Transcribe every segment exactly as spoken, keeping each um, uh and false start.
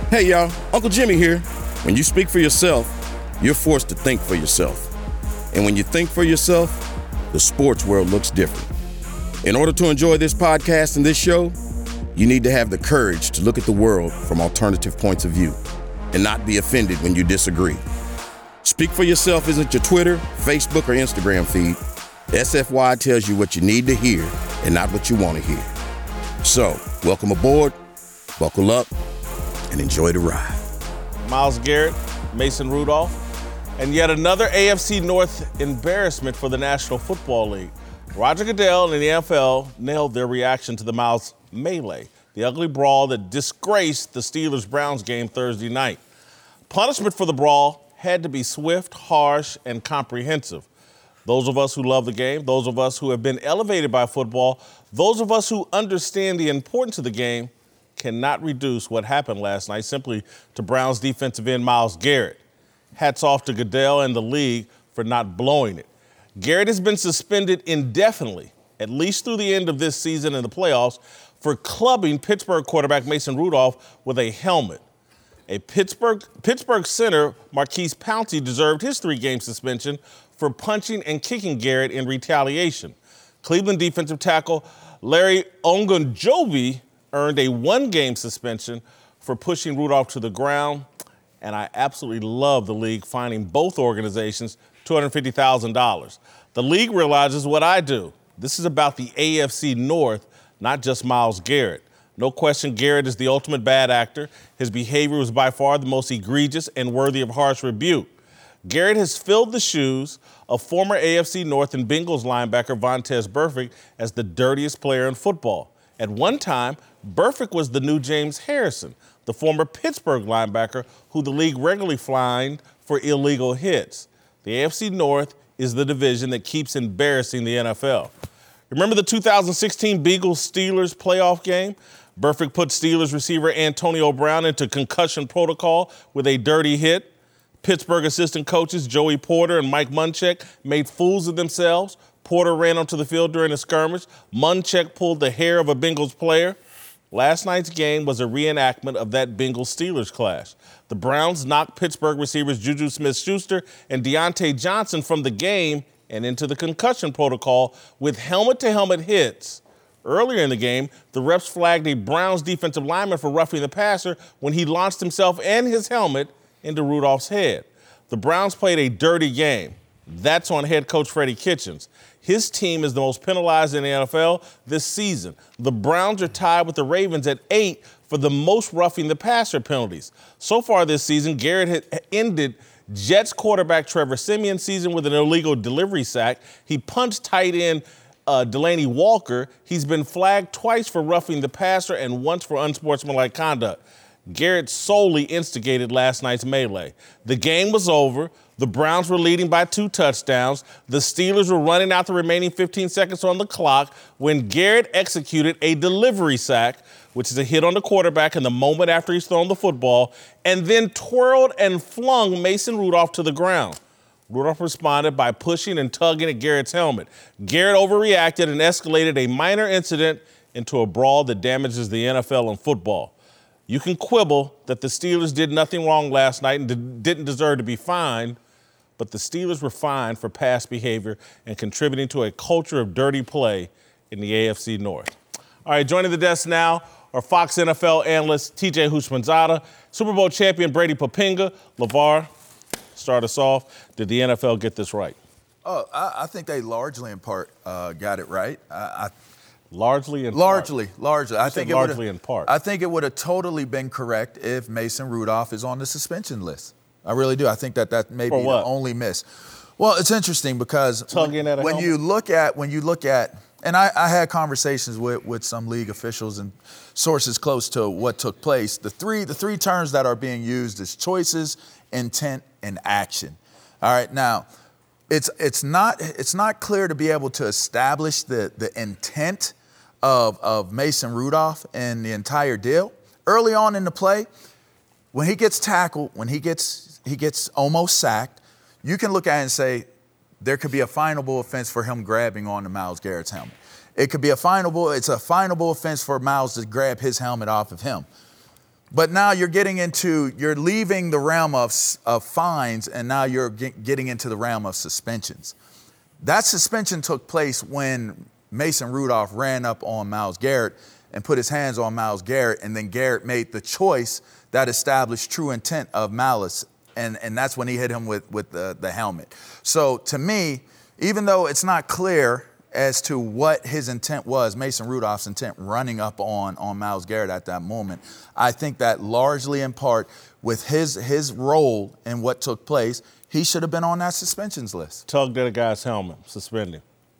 Hey y'all, Uncle Jimmy here. When you speak for yourself, you're forced to think for yourself. And when you think for yourself, the sports world looks different. In order to enjoy this podcast and this show, you need to have the courage to look at the world from alternative points of view and not be offended when you disagree. Speak for yourself isn't your Twitter, Facebook, or Instagram feed. S F Y tells you what you need to hear and not what you want to hear. So, welcome aboard, buckle up, and enjoy the ride. Myles Garrett, Mason Rudolph, and yet another A F C North embarrassment for the National Football League. Roger Goodell and the N F L nailed their reaction to the Myles melee, the ugly brawl that disgraced the Steelers-Browns game Thursday night. Punishment for the brawl had to be swift, harsh, and comprehensive. Those of us who love the game, those of us who have been elevated by football, those of us who understand the importance of the game cannot reduce what happened last night simply to Browns defensive end Myles Garrett. Hats off to Goodell and the league for not blowing it. Garrett has been suspended indefinitely, at least through the end of this season in the playoffs, for clubbing Pittsburgh quarterback Mason Rudolph with a helmet. A Pittsburgh Pittsburgh center, Maurkice Pouncey, deserved his three-game suspension for punching and kicking Garrett in retaliation. Cleveland defensive tackle Larry Ogunjobi earned a one-game suspension for pushing Rudolph to the ground, and I absolutely love the league fining both organizations two hundred fifty thousand dollars. The league realizes what I do. This is about the A F C North, not just Myles Garrett. No question, Garrett is the ultimate bad actor. His behavior was by far the most egregious and worthy of harsh rebuke. Garrett has filled the shoes of former A F C North and Bengals linebacker Vontaze Burfict as the dirtiest player in football. At one time, Burfict was the new James Harrison, the former Pittsburgh linebacker who the league regularly fined for illegal hits. The A F C North is the division that keeps embarrassing the N F L. Remember the two thousand sixteen Bengals-Steelers playoff game? Burfict put Steelers receiver Antonio Brown into concussion protocol with a dirty hit. Pittsburgh assistant coaches Joey Porter and Mike Munchak made fools of themselves. Porter ran onto the field during a skirmish. Munchak pulled the hair of a Bengals player. Last night's game was a reenactment of that Bengals-Steelers clash. The Browns knocked Pittsburgh receivers Juju Smith-Schuster and Deontay Johnson from the game and into the concussion protocol with helmet-to-helmet hits. Earlier in the game, the refs flagged a Browns defensive lineman for roughing the passer when he launched himself and his helmet into Rudolph's head. The Browns played a dirty game. That's on head coach Freddie Kitchens. His team is the most penalized in the N F L this season. The Browns are tied with the Ravens at eight for the most roughing the passer penalties. So far this season, Garrett had ended Jets quarterback Trevor Siemian's season with an illegal delivery sack. He punched tight end uh, Delaney Walker. He's been flagged twice for roughing the passer and once for unsportsmanlike conduct. Garrett solely instigated last night's melee. The game was over. The Browns were leading by two touchdowns. The Steelers were running out the remaining fifteen seconds on the clock when Garrett executed a delivery sack, which is a hit on the quarterback in the moment after he's thrown the football, and then twirled and flung Mason Rudolph to the ground. Rudolph responded by pushing and tugging at Garrett's helmet. Garrett overreacted and escalated a minor incident into a brawl that damages the N F L and football. You can quibble that the Steelers did nothing wrong last night and d- didn't deserve to be fined, but the Steelers were fined for past behavior and contributing to a culture of dirty play in the A F C North. All right, joining the desk now are Fox N F L analyst T J Houshmandzadeh, Super Bowl champion Brady Poppinga. LeVar, start us off. Did the N F L get this right? Oh, I, I think they largely in part uh, got it right. I, I Largely in largely, part. Largely, I think it largely in part. I think it would have totally been correct if Mason Rudolph is on the suspension list. I really do. I think that that may For be what? the only miss. Well, it's interesting because Tugging when, at a when helmet? you look at when you look at, and I, I had conversations with, with some league officials and sources close to what took place. The three the three terms that are being used is choices, intent, and action. All right, now. It's it's not it's not clear to be able to establish the, the intent of, of Mason Rudolph and the entire deal. Early on in the play, when he gets tackled, when he gets he gets almost sacked, you can look at it and say there could be a finable offense for him grabbing onto Myles Garrett's helmet. It could be a finable, it's a finable offense for Myles to grab his helmet off of him. But now you're getting into, you're leaving the realm of, of fines, and now you're get, getting into the realm of suspensions. That suspension took place when Mason Rudolph ran up on Myles Garrett and put his hands on Myles Garrett, and then Garrett made the choice that established true intent of malice, and, and that's when he hit him with, with the, the helmet. So to me, even though it's not clear as to what his intent was, Mason Rudolph's intent running up on, on Myles Garrett at that moment, I think that largely in part with his, his role in what took place, he should have been on that suspensions list. Tugged at a guy's helmet, suspended.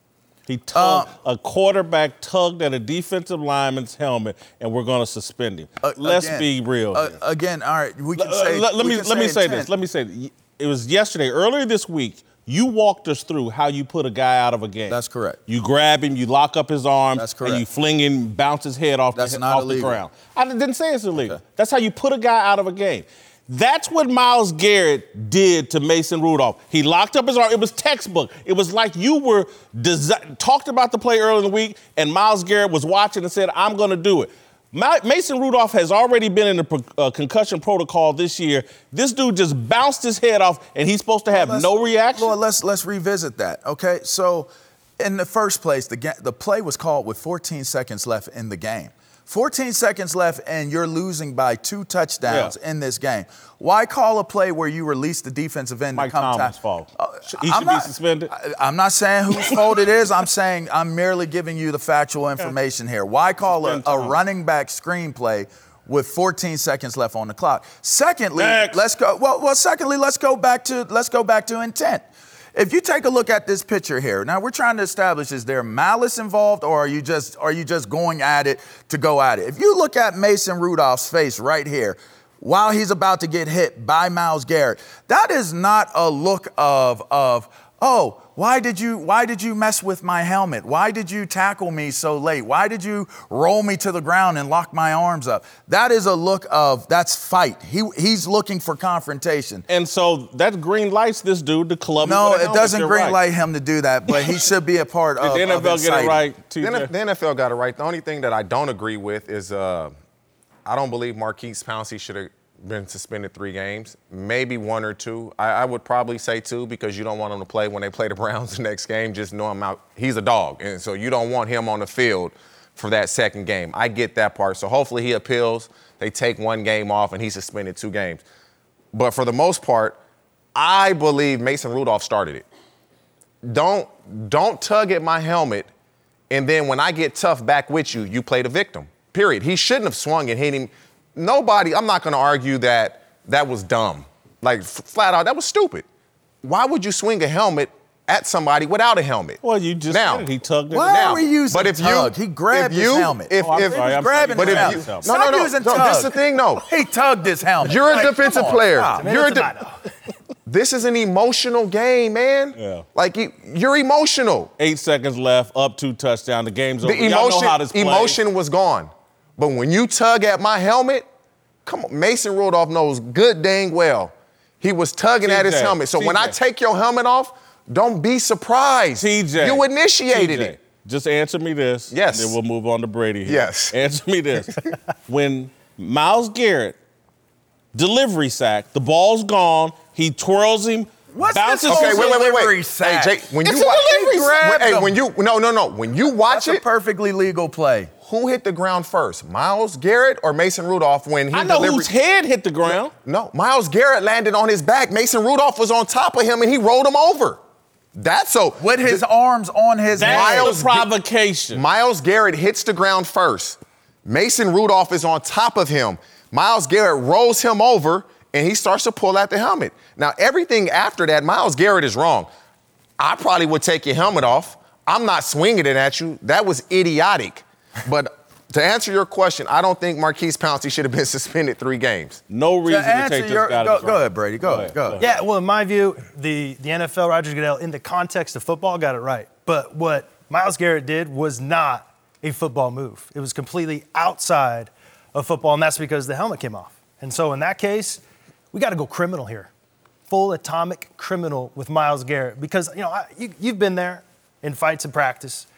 He tugged, uh, a quarterback tugged at a defensive lineman's helmet, and we're going to suspend him. Uh, Let's again, be real. Uh, again, all right, we can say. Uh, let, let we me can let say me say intent. this. Let me say this. It was yesterday, earlier this week. You walked us through how you put a guy out of a game. That's correct. You grab him, you lock up his arms, That's correct. and you fling him, bounce his head off, That's the, not off illegal. the ground. I didn't say it's illegal. Okay. That's how you put a guy out of a game. That's what Myles Garrett did to Mason Rudolph. He locked up his arm. It was textbook. It was like you were desi- talked about the play earlier in the week, and Myles Garrett was watching and said, I'm going to do it. My, Mason Rudolph has already been in the uh, concussion protocol this year. This dude just bounced his head off, and he's supposed to have well, no reaction? Lord, let's, let's revisit that, okay? So in the first place, the, ga- the play was called with fourteen seconds left in the game. fourteen seconds left, and you're losing by two touchdowns yeah. in this game. Why call a play where you release the defensive end Mike to come Tomlin's ta- fault. Uh, he I'm should not, be suspended. I, I'm not saying whose fault it is. I'm saying I'm merely giving you the factual information here. Why call a, a running back screenplay with fourteen seconds left on the clock? Secondly, Next. let's go. Well, well, secondly, let's go back to let's go back to intent. If you take a look at this picture here, now we're trying to establish, is there malice involved, or are you just are you just going at it to go at it? If you look at Mason Rudolph's face right here, while he's about to get hit by Myles Garrett, that is not a look of, of oh, why did you why did you mess with my helmet? Why did you tackle me so late? Why did you roll me to the ground and lock my arms up? That is a look of, that's fight. He He's looking for confrontation. And so that green lights this dude to club him No, with a it helmet. doesn't You're green right. light him to do that, but he should be a part of Did the N F L of get it right, The, T J? N- the N F L got it right. The only thing that I don't agree with is uh, I don't believe Marquise Pouncey should have been suspended three games, maybe one or two. I, I would probably say two, because you don't want him to play when they play the Browns the next game. Just know him out. He's a dog, and so you don't want him on the field for that second game. I get that part. So hopefully he appeals. They take one game off, and he's suspended two games. But for the most part, I believe Mason Rudolph started it. Don't don't tug at my helmet, and then when I get tough back with you, you play the victim. Period. He shouldn't have swung and hit him. Nobody, I'm not going to argue that that was dumb. Like, f- flat out, that was stupid. Why would you swing a helmet at somebody without a helmet? Well, you just now, said it. He tugged it. Why now, are we using but if tug? You, he grabbed if you, his helmet. If, Oh, I'm if, sorry, I'm grabbing sorry. his but if helmet. you, Stop no, no, no, using no, tug. this is the thing, no. He tugged his helmet. You're a Like, defensive come on, player. stop. You're a de- This is an emotional game, man. Yeah. Like, you, you're emotional. Eight seconds left, up two touchdown. The game's over. The Y'all know emotion, how this plays. emotion was gone. But when you tug at my helmet, come on, Mason Rudolph knows good dang well he was tugging T J, at his helmet. So T J. when I take your helmet off, don't be surprised. T J. You initiated T J, it. Just answer me this. Yes. And then we'll move on to Brady here. Yes. Answer me this. When Myles Garrett, delivery sack, the ball's gone, he twirls him, What's bounces. this Okay, wait, wait, wait, delivery wait. sack? Hey, Jake, when It's you a watch, delivery sack. Hey, Grabbed when you no, no, no. When you watch That's it, a perfectly legal play. who hit the ground first? Myles Garrett or Mason Rudolph when he I know delivered? whose head hit the ground. No, Myles Garrett landed on his back. Mason Rudolph was on top of him and he rolled him over. That's so. With his arms on his That's head. Myles- the provocation. Myles Garrett hits the ground first. Mason Rudolph is on top of him. Myles Garrett rolls him over and he starts to pull at the helmet. Now, everything after that, Myles Garrett is wrong. I probably would take your helmet off. I'm not swinging it at you. That was idiotic. But to answer your question, I don't think Marquise Pouncey should have been suspended three games. No reason to, answer take this your- guy to go, trial. go ahead, Brady. Go, ahead. Go ahead. Yeah, well, in my view, the, the N F L, Roger Goodell, in the context of football, got it right. But what Myles Garrett did was not a football move. It was completely outside of football, and that's because the helmet came off. And so in that case, we got to go criminal here. Full atomic criminal with Myles Garrett. Because, you know, I, you, you've been there in fights and practice.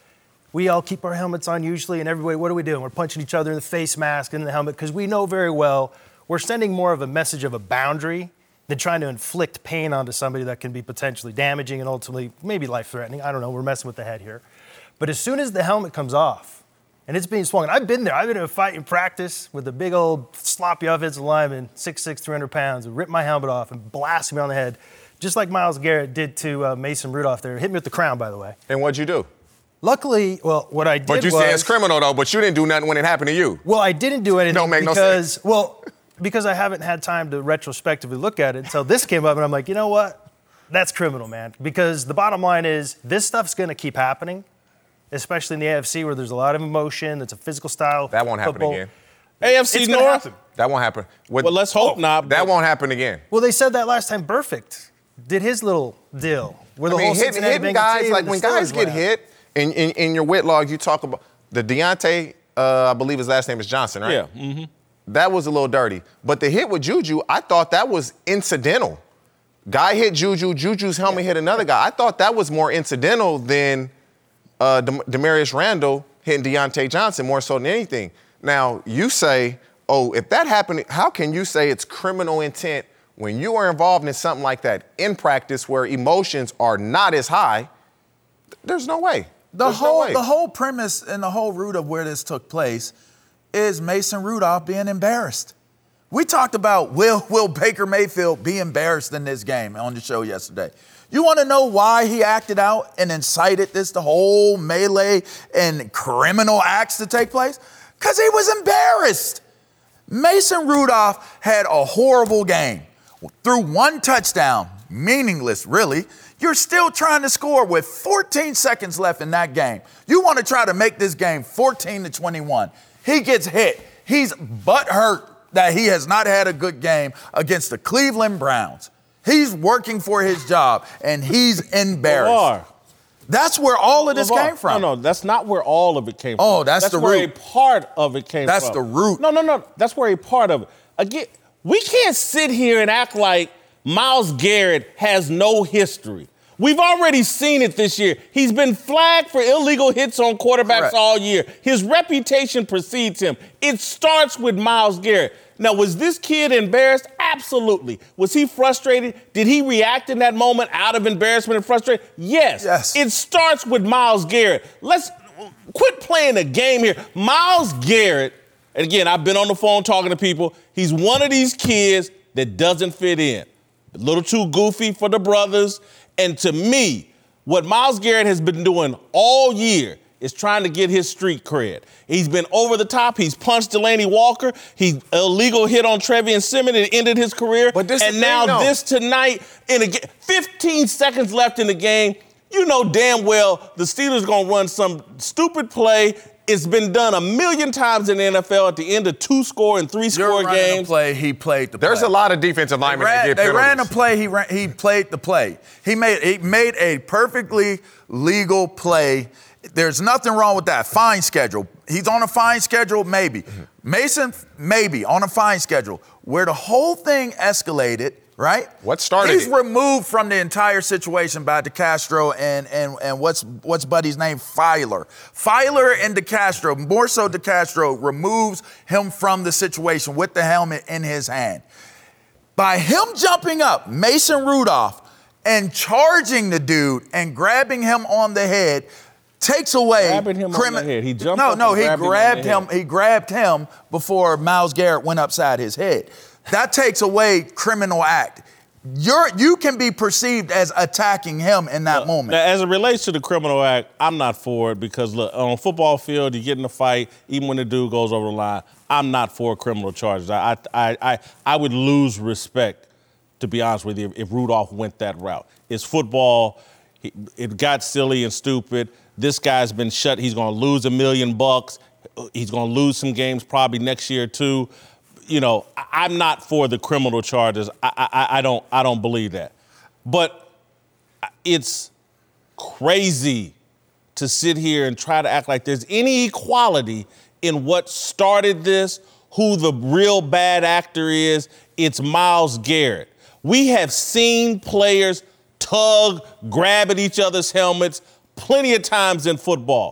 we all keep our helmets on usually, and everybody, what are we doing? We're punching each other in the face mask and in the helmet because we know very well we're sending more of a message of a boundary than trying to inflict pain onto somebody that can be potentially damaging and ultimately maybe life-threatening. I don't know. We're messing with the head here. But as soon as the helmet comes off and it's being swung, and I've been there. I've been in a fight in practice with a big old sloppy offensive lineman, six six, three hundred pounds, who ripped my helmet off and blasted me on the head, just like Myles Garrett did to uh, Mason Rudolph there. Hit me with the crown, by the way. And what'd you do? Luckily, well, what I did But you was, say it's criminal, though, but you didn't do nothing when it happened to you. Well, I didn't do anything Don't make no because, sense. well, because I haven't had time to retrospectively look at it until this came up, and I'm like, you know what? That's criminal, man. Because the bottom line is this stuff's going to keep happening, especially in the A F C where there's a lot of emotion. It's a physical style. That won't happen football. again. A F C It's gonna North? happen. That won't happen. With, Well, let's hope not. That but- won't happen again. Well, they said that last time Perfect did his little deal. Where the I mean, whole hitting, Cincinnati hitting Bengals guys, team like and the when guys Steelers get laughed. hit, in, in, in your wit log, you talk about the Deontay, uh, I believe his last name is Johnson, right? Yeah. Mm-hmm. That was a little dirty. But the hit with Juju, I thought that was incidental. Guy hit Juju, Juju's helmet hit another guy. I thought that was more incidental than uh, Dem- Demarius Randall hitting Deontay Johnson more so than anything. Now, you say, oh, if that happened, how can you say it's criminal intent when you are involved in something like that in practice where emotions are not as high? There's no way. The There's whole no way. the whole premise and the whole root of where this took place is Mason Rudolph being embarrassed. We talked about will will Baker Mayfield be embarrassed in this game on the show yesterday. You want to know why he acted out and incited this the whole melee and criminal acts to take place? Because he was embarrassed. Mason Rudolph had a horrible game. Threw one touchdown, meaningless, really. You're still trying to score with fourteen seconds left in that game. You want to try to make this game fourteen to twenty-one. He gets hit. He's butthurt that he has not had a good game against the Cleveland Browns. He's working for his job, and he's embarrassed. LeVar. That's where all of this LeVar. came from. No, no, that's not where all of it came from. Oh, that's the where root. a part of it came That's from. the root. No, no, no. That's where a part of it. Again, we can't sit here and act like Myles Garrett has no history. We've already seen it this year. He's been flagged for illegal hits on quarterbacks Correct. all year. His reputation precedes him. It starts with Myles Garrett. Now, was this kid embarrassed? Absolutely. Was he frustrated? Did he react in that moment out of embarrassment and frustration? Yes. Yes. It starts with Myles Garrett. Let's quit playing the game here. Myles Garrett, and again, I've been on the phone talking to people. He's one of these kids that doesn't fit in. A little too goofy for the brothers. And to me, what Myles Garrett has been doing all year is trying to get his street cred. He's been over the top. He's punched Delaney Walker. He illegal hit on Trevian Simmons and ended his career. But this and is the now thing, though. this tonight, in a ga- fifteen seconds left in the game, you know damn well the Steelers gonna run some stupid play. It's been done a million times in the N F L at the end of two-score and You're three-score running a games. play, he played the There's play. a lot of defensive They linemen ran, that get they penalties. ran a play. He ran, he played the play. He made he made a perfectly legal play. There's nothing wrong with that. Fine schedule. He's on a fine schedule, maybe. Mason, maybe on a fine schedule. Where the whole thing escalated, right? What started He's it? removed from the entire situation by DeCastro and and and what's what's Buddy's name? Filer. Filer and DeCastro, more so DeCastro, removes him from the situation with the helmet in his hand. By him jumping up, Mason Rudolph, and charging the dude and grabbing him on the head takes away Grabbing him on the head. He jumped No, up no, and he grabbed him on grabbed the him. head. He grabbed him before Myles Garrett went upside his head. That takes away criminal act. You're you can be perceived as attacking him in that moment. Now, as it relates to the criminal act, I'm not for it because, look, on a football field, you get in a fight, even when the dude goes over the line, I'm not for criminal charges. I, I, I, I would lose respect, to be honest with you, if Rudolph went that route. It's football. He, it got silly and stupid. This guy's been shut. He's going to lose a million bucks. He's going to lose some games probably next year, too. You know, I, I'm not for the criminal charges. I, I, I don't I don't believe that. But it's crazy to sit here and try to act like there's any equality in what started this, who the real bad actor is. It's Myles Garrett. We have seen players tug, grab at each other's helmets plenty of times in football.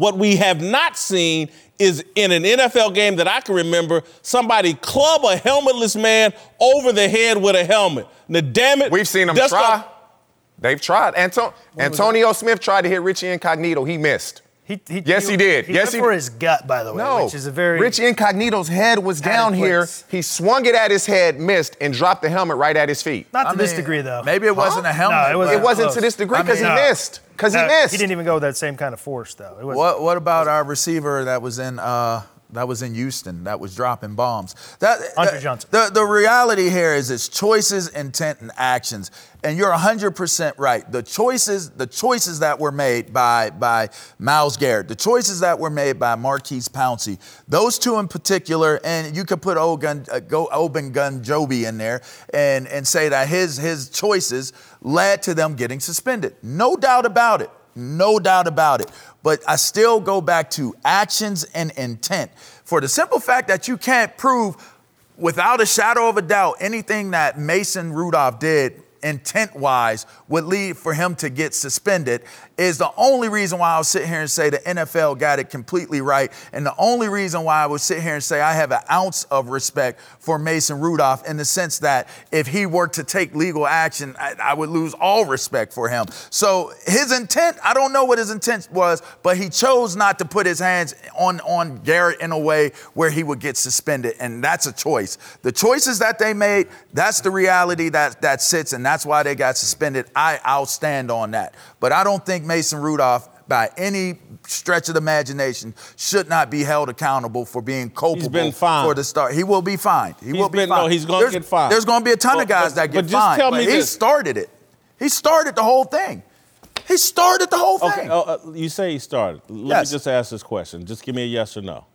What we have not seen is in an N F L game that I can remember, somebody club a helmetless man over the head with a helmet. Now, damn it. We've seen them that's try. Not- They've tried. Anto- Antonio Smith tried to hit Richie Incognito. He missed. He, he, yes, he, he did. He yes, went he for his gut, by the way, no. which is a very Richie Incognito's head was down here. He swung it at his head, missed, and dropped the helmet right at his feet. Not to I this mean, degree, though. Maybe it wasn't huh? a helmet. No, it wasn't, it wasn't close. to this degree because I mean, he no. missed. Because no, he missed. He didn't even go with that same kind of force, though. It was What What about our receiver that was in uh, that was in Houston that was dropping bombs? That Andre the, Johnson. The the reality here is it's choices, intent, and actions. And you're one hundred percent right. The choices, the choices that were made by by Myles Garrett, the choices that were made by Maurkice Pouncey, those two in particular, and you could put Ogun, uh, go Ogunjobi in there and and say that his his choices led to them getting suspended. No doubt about it. No doubt about it. But I still go back to actions and intent. For the simple fact that you can't prove without a shadow of a doubt anything that Mason Rudolph did intent-wise would lead for him to get suspended is the only reason why I'll sit here and say the N F L got it completely right, and the only reason why I would sit here and say I have an ounce of respect for Mason Rudolph in the sense that if he were to take legal action, I, I would lose all respect for him. So his intent, I don't know what his intent was, but he chose not to put his hands on, on Garrett in a way where he would get suspended, and that's a choice. The choices that they made, that's the reality that, that sits, and that's why they got suspended. I, I'll stand on that. But I don't think Mason Rudolph, by any stretch of the imagination, should not be held accountable for being culpable He's been fined. for the start. He will be fined. He He's will be been- fined. no, he's gonna There's- get fined. There's going to be a ton Well, of guys but- that but get just fined. tell but me he this. started it. He started the whole thing. He started the whole Okay, thing. uh, uh, you say he started. Let Yes. me just ask this question. Just give me a yes or no.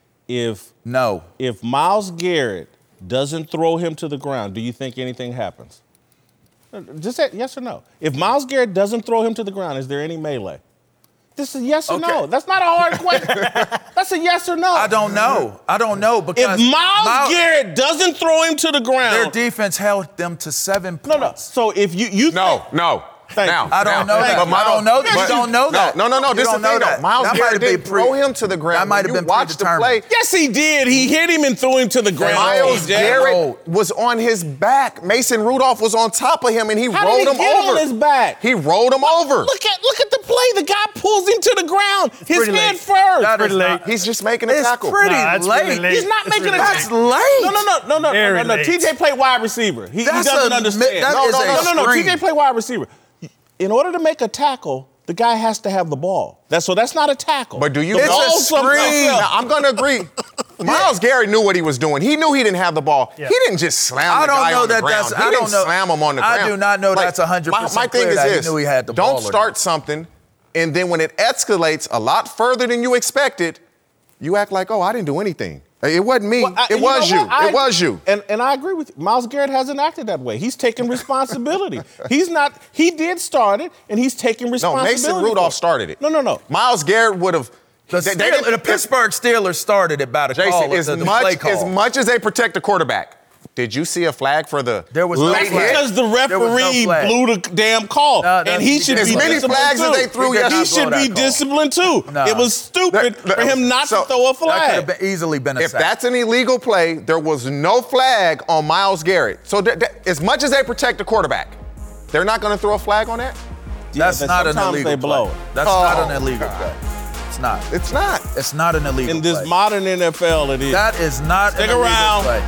If No. if Myles Garrett doesn't throw him to the ground, do you think anything happens? Uh, Just say yes or no. If Myles Garrett doesn't throw him to the ground, is there any melee? This is yes or Okay. no. That's not a hard question. That's a yes or no. I don't know. I don't know If because Myles Myles- Garrett doesn't throw him to the ground, their defense held them to seven no, points. no. So if you you No, think, no. Thank now, you. I don't now, know that. but I don't know that. but- You don't know that. No, no, no. You This is don't the thing, know though. that. Myles That Garrett might have didn't been pre- throw him to the ground. that might have When been you watch the play. predetermined. yes, he did. He hit him and threw him to the ground. Myles T J. Garrett was on his back. Mason Rudolph was on top of him, and he How rolled did he him get over. on his back? He rolled him over. Look at look at the play. The guy pulls him to the ground. His pretty head late. first. That pretty is late. not- He's just making a It's tackle. pretty Nah, that's late. really late. He's not It's making really a late. That's late. No, no, no, no, no, Very no, no. late. T J played wide receiver. He, he That's doesn't a- understand. that no, is no, no, no, no. T J extreme. played wide receiver. In order to make a tackle, the guy has to have the ball. That's so that's not a tackle. But do you The It's ball's something extreme. else. Now, I'm going to agree. Myles Garrett knew what he was doing. He knew he didn't have the ball. Yeah. He didn't just slam I the don't guy know on the that ground. that's- He I didn't don't know- slam him on the I ground. do not know that's one hundred percent my, my thing clear is that he this. knew he had the ball Don't or start not. something, and then when it escalates a lot further than you expected, you act like, oh, I didn't do anything. It wasn't me. Well, I- it you was know you. what? I- It was you. And and I agree with you. Myles Garrett hasn't acted that way. He's taking responsibility. He's not. He did start it, and he's taking No, responsibility. Mason for Rudolph it. started it. No, no, no. Myles Garrett would have. The, they- they Steel- didn't- the Pittsburgh Steelers started it by the Jason, call. as the, the much play call. as much as they protect the quarterback, did you see a flag for the There was no late flag. hit? Because the There was no referee flag. blew the damn call, No, no, and he he should didn't be blow As many disciplined flags too. as they threw He did He not blow should that be call. disciplined too. No. It was stupid That- that- for him not so- to throw a That could flag. have been easily been a If sack. that's an illegal play, there was no flag on Myles Garrett. So th- th- as much as they protect the quarterback, they're not going to throw a flag on that? That's Yeah, not an sometimes illegal they blow play. it. That's Oh, not an illegal play. It's not. It's not. It's not an illegal In this play. modern N F L, it is. That is not Stick an illegal around. play.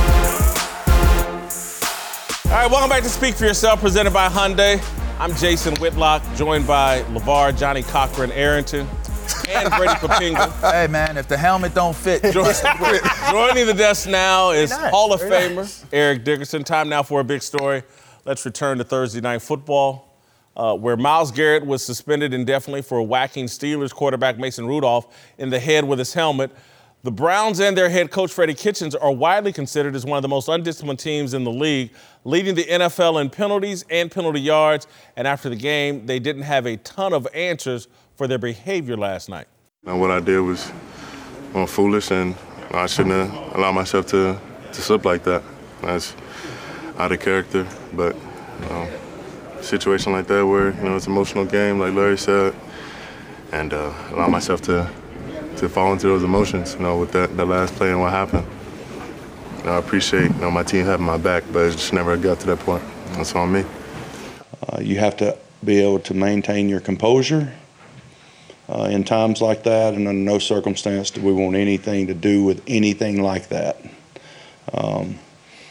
All right, welcome back to Speak for Yourself, presented by Hyundai. I'm Jason Whitlock, joined by LeVar, Johnny Cochran, Arrington, and Brady Papinga. Hey, man, if the helmet don't fit, Join- Joining the desk now is nice, Hall of very Famer Eric Dickerson. Time now for a big story. Let's return to Thursday Night Football, uh, where Myles Garrett was suspended indefinitely for whacking Steelers quarterback Mason Rudolph in the head with his helmet. The Browns and their head coach, Freddie Kitchens, are widely considered as one of the most undisciplined teams in the league, leading the N F L in penalties and penalty yards. And after the game, they didn't have a ton of answers for their behavior last night. Now, what I did was uh, foolish, and I shouldn't have allowed myself to, to slip like that. That's out of character. But um, a situation like that where, you know, it's an emotional game, like Larry said, and uh, allow myself to to fall into those emotions, you know, with that, that last play and what happened. You know, I appreciate, you know, my team having my back, but it just never got to that point. That's on me. Uh, you have to be able to maintain your composure uh, in times like that, and under no circumstance do we want anything to do with anything like that. Um,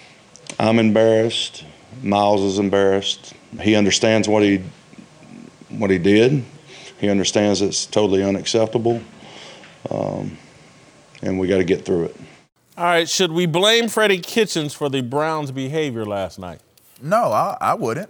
I'm embarrassed. Miles is embarrassed. He understands what he what he did. He understands it's totally unacceptable, um, and we got to get through it. All right, should we blame Freddie Kitchens for the Browns' behavior last night? No, I, I wouldn't.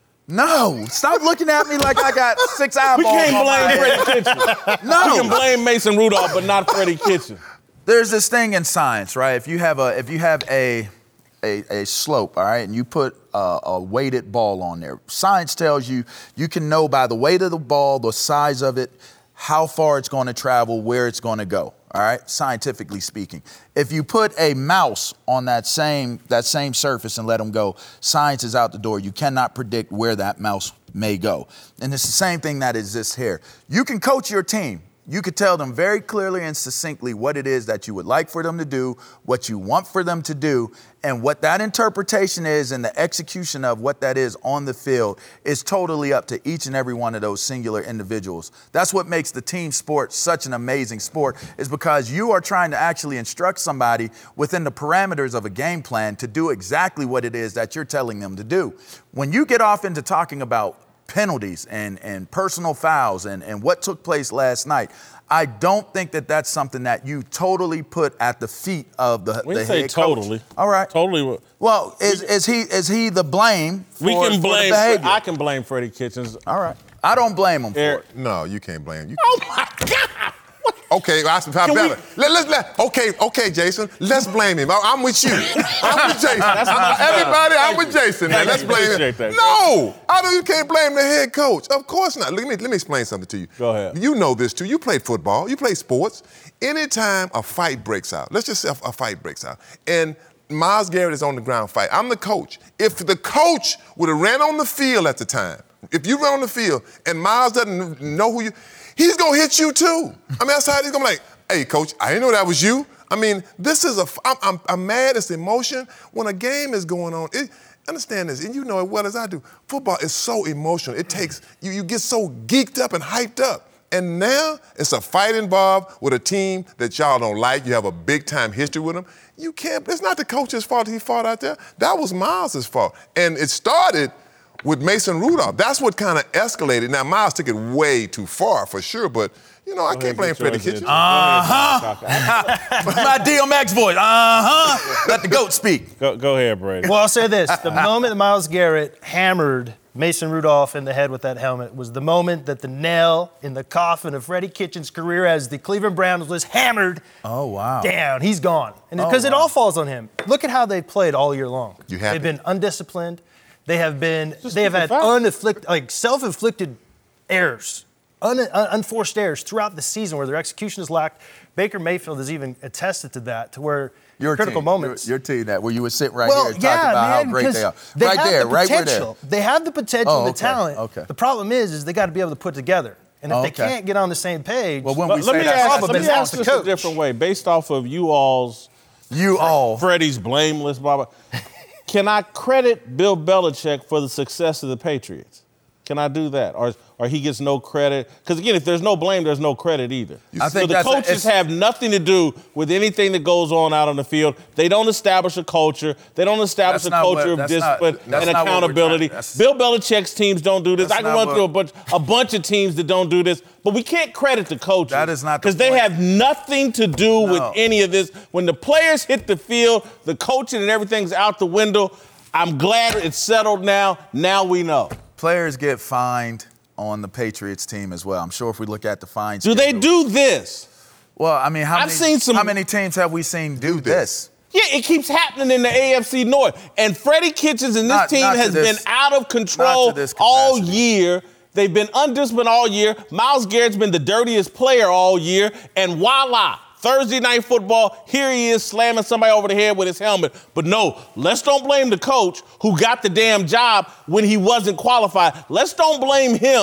No, stop looking at me like I got six eyeballs. We can't on my blame head. Freddie Kitchens. No. We can blame Mason Rudolph, but not Freddie Kitchens. There's this thing in science, right? If you have a if you have a a, a slope, all right, and you put a, a weighted ball on there, science tells you you can know by the weight of the ball, the size of it, how far it's going to travel, where it's going to go. All right, scientifically speaking. If you put a mouse on that same that same surface and let them go, science is out the door. You cannot predict where that mouse may go. And it's the same thing that exists here. You can coach your team. You could tell them very clearly and succinctly what it is that you would like for them to do, what you want for them to do, and what that interpretation is and the execution of what that is on the field is totally up to each and every one of those singular individuals. That's what makes the team sport such an amazing sport, is because you are trying to actually instruct somebody within the parameters of a game plan to do exactly what it is that you're telling them to do. When you get off into talking about penalties and, and personal fouls and, and what took place last night, I don't think that that's something that you totally put at the feet of the, We the say head coach. totally. All right. Totally. Well, is, is he is he the blame for, We can for blame. the behavior? I can blame Freddie Kitchens. All right. I don't blame him Eric. for it. No, you can't blame. You Oh my God! Okay, I how Can better. we- Let, let's let. Okay, okay, Jason. Let's blame him. I, I'm with you. I'm with Jason. That's much better. Everybody, I'm Thank with you. Jason. Now, Thank let's you. blame Appreciate him. that. No, I don't. You can't blame the head coach. Of course not. Let me let me explain something to you. Go ahead. You know this too. You played football. You play sports. Anytime a fight breaks out, let's just say a, a fight breaks out, and Myles Garrett is on the ground fight. I'm the coach. If the coach would have ran on the field at the time, if you run on the field and Myles doesn't know who you, he's gonna hit you too. I mean, that's how he's gonna be like, hey, coach, I didn't know that was you. I mean, this is a, I'm, I'm, I'm mad, it's emotion. When a game is going on, it, understand this, and you know it well as I do, football is so emotional. It takes, you, you get so geeked up and hyped up. And now it's a fight involved with a team that y'all don't like. You have a big time history with them. You can't, it's not the coach's fault he fought out there. That was Myles' fault. And it started with Mason Rudolph. That's what kind of escalated. Now, Myles took it way too far for sure, but you know, I Go can't ahead, blame get Freddie yours in. Kitchens. Go ahead, Uh-huh. My D M X voice. Uh-huh. Let the goat speak. Go, go ahead, Brady. Well, I'll say this. The moment that Myles Garrett hammered Mason Rudolph in the head with that helmet was the moment that the nail in the coffin of Freddie Kitchens' career as the Cleveland Browns was hammered Oh, wow. down. He's gone. And Oh, because it wow. all falls on him. Look at how they played all year long. You happy? They've been undisciplined. They have been, Just they have keep had it fact. unafflict, like self-inflicted errors, un, un, unforced errors throughout the season where their execution is lacked. Baker Mayfield has even attested to that, to where Your critical team, moments. Your, your team, that where you would sit right well, here and yeah, talk about man, how great they are. because they right have there, the right where potential. They have the potential Oh, and the okay, talent. okay. The problem is, is they got to be able to put together. And if Oh, they okay. can't get on the same page, Well, when But we let say me that, ask, problem let is me off ask the this coach. a different way, based off of you all's you all. Freddie's blameless, blah, blah. Can I credit Bill Belichick for the success of the Patriots? Can I do that? Or, or he gets no credit? Because, again, if there's no blame, there's no credit either. I So think the that's a- coaches it's- have nothing to do with anything that goes on out on the field. They don't establish a culture. They don't establish That's a not what- culture of that's not- discipline that's and not what we're accountability. trying- that's- Bill Belichick's teams don't do this. That's I can not run what- through a bunch, a bunch of teams that don't do this, but we can't credit the coaches. That is not the Because they point. have nothing to do with No. any of this. When the players hit the field, the coaching and everything's out the window. I'm glad it's settled now. Now we know. Players get fined on the Patriots team as well. I'm sure if we look at the fines. Do they do this? Well, I mean, how I've many, seen some- how many teams have we seen do this? Yeah, it keeps happening in the A F C North. And Freddie Kitchens and this Not- team not to has this- been out of not control to this all capacity. year. They've been undisciplined all year. Myles Garrett's been the dirtiest player all year. And voila, Thursday Night Football, here he is slamming somebody over the head with his helmet. But no, let's don't blame the coach who got the damn job when he wasn't qualified. Let's don't blame him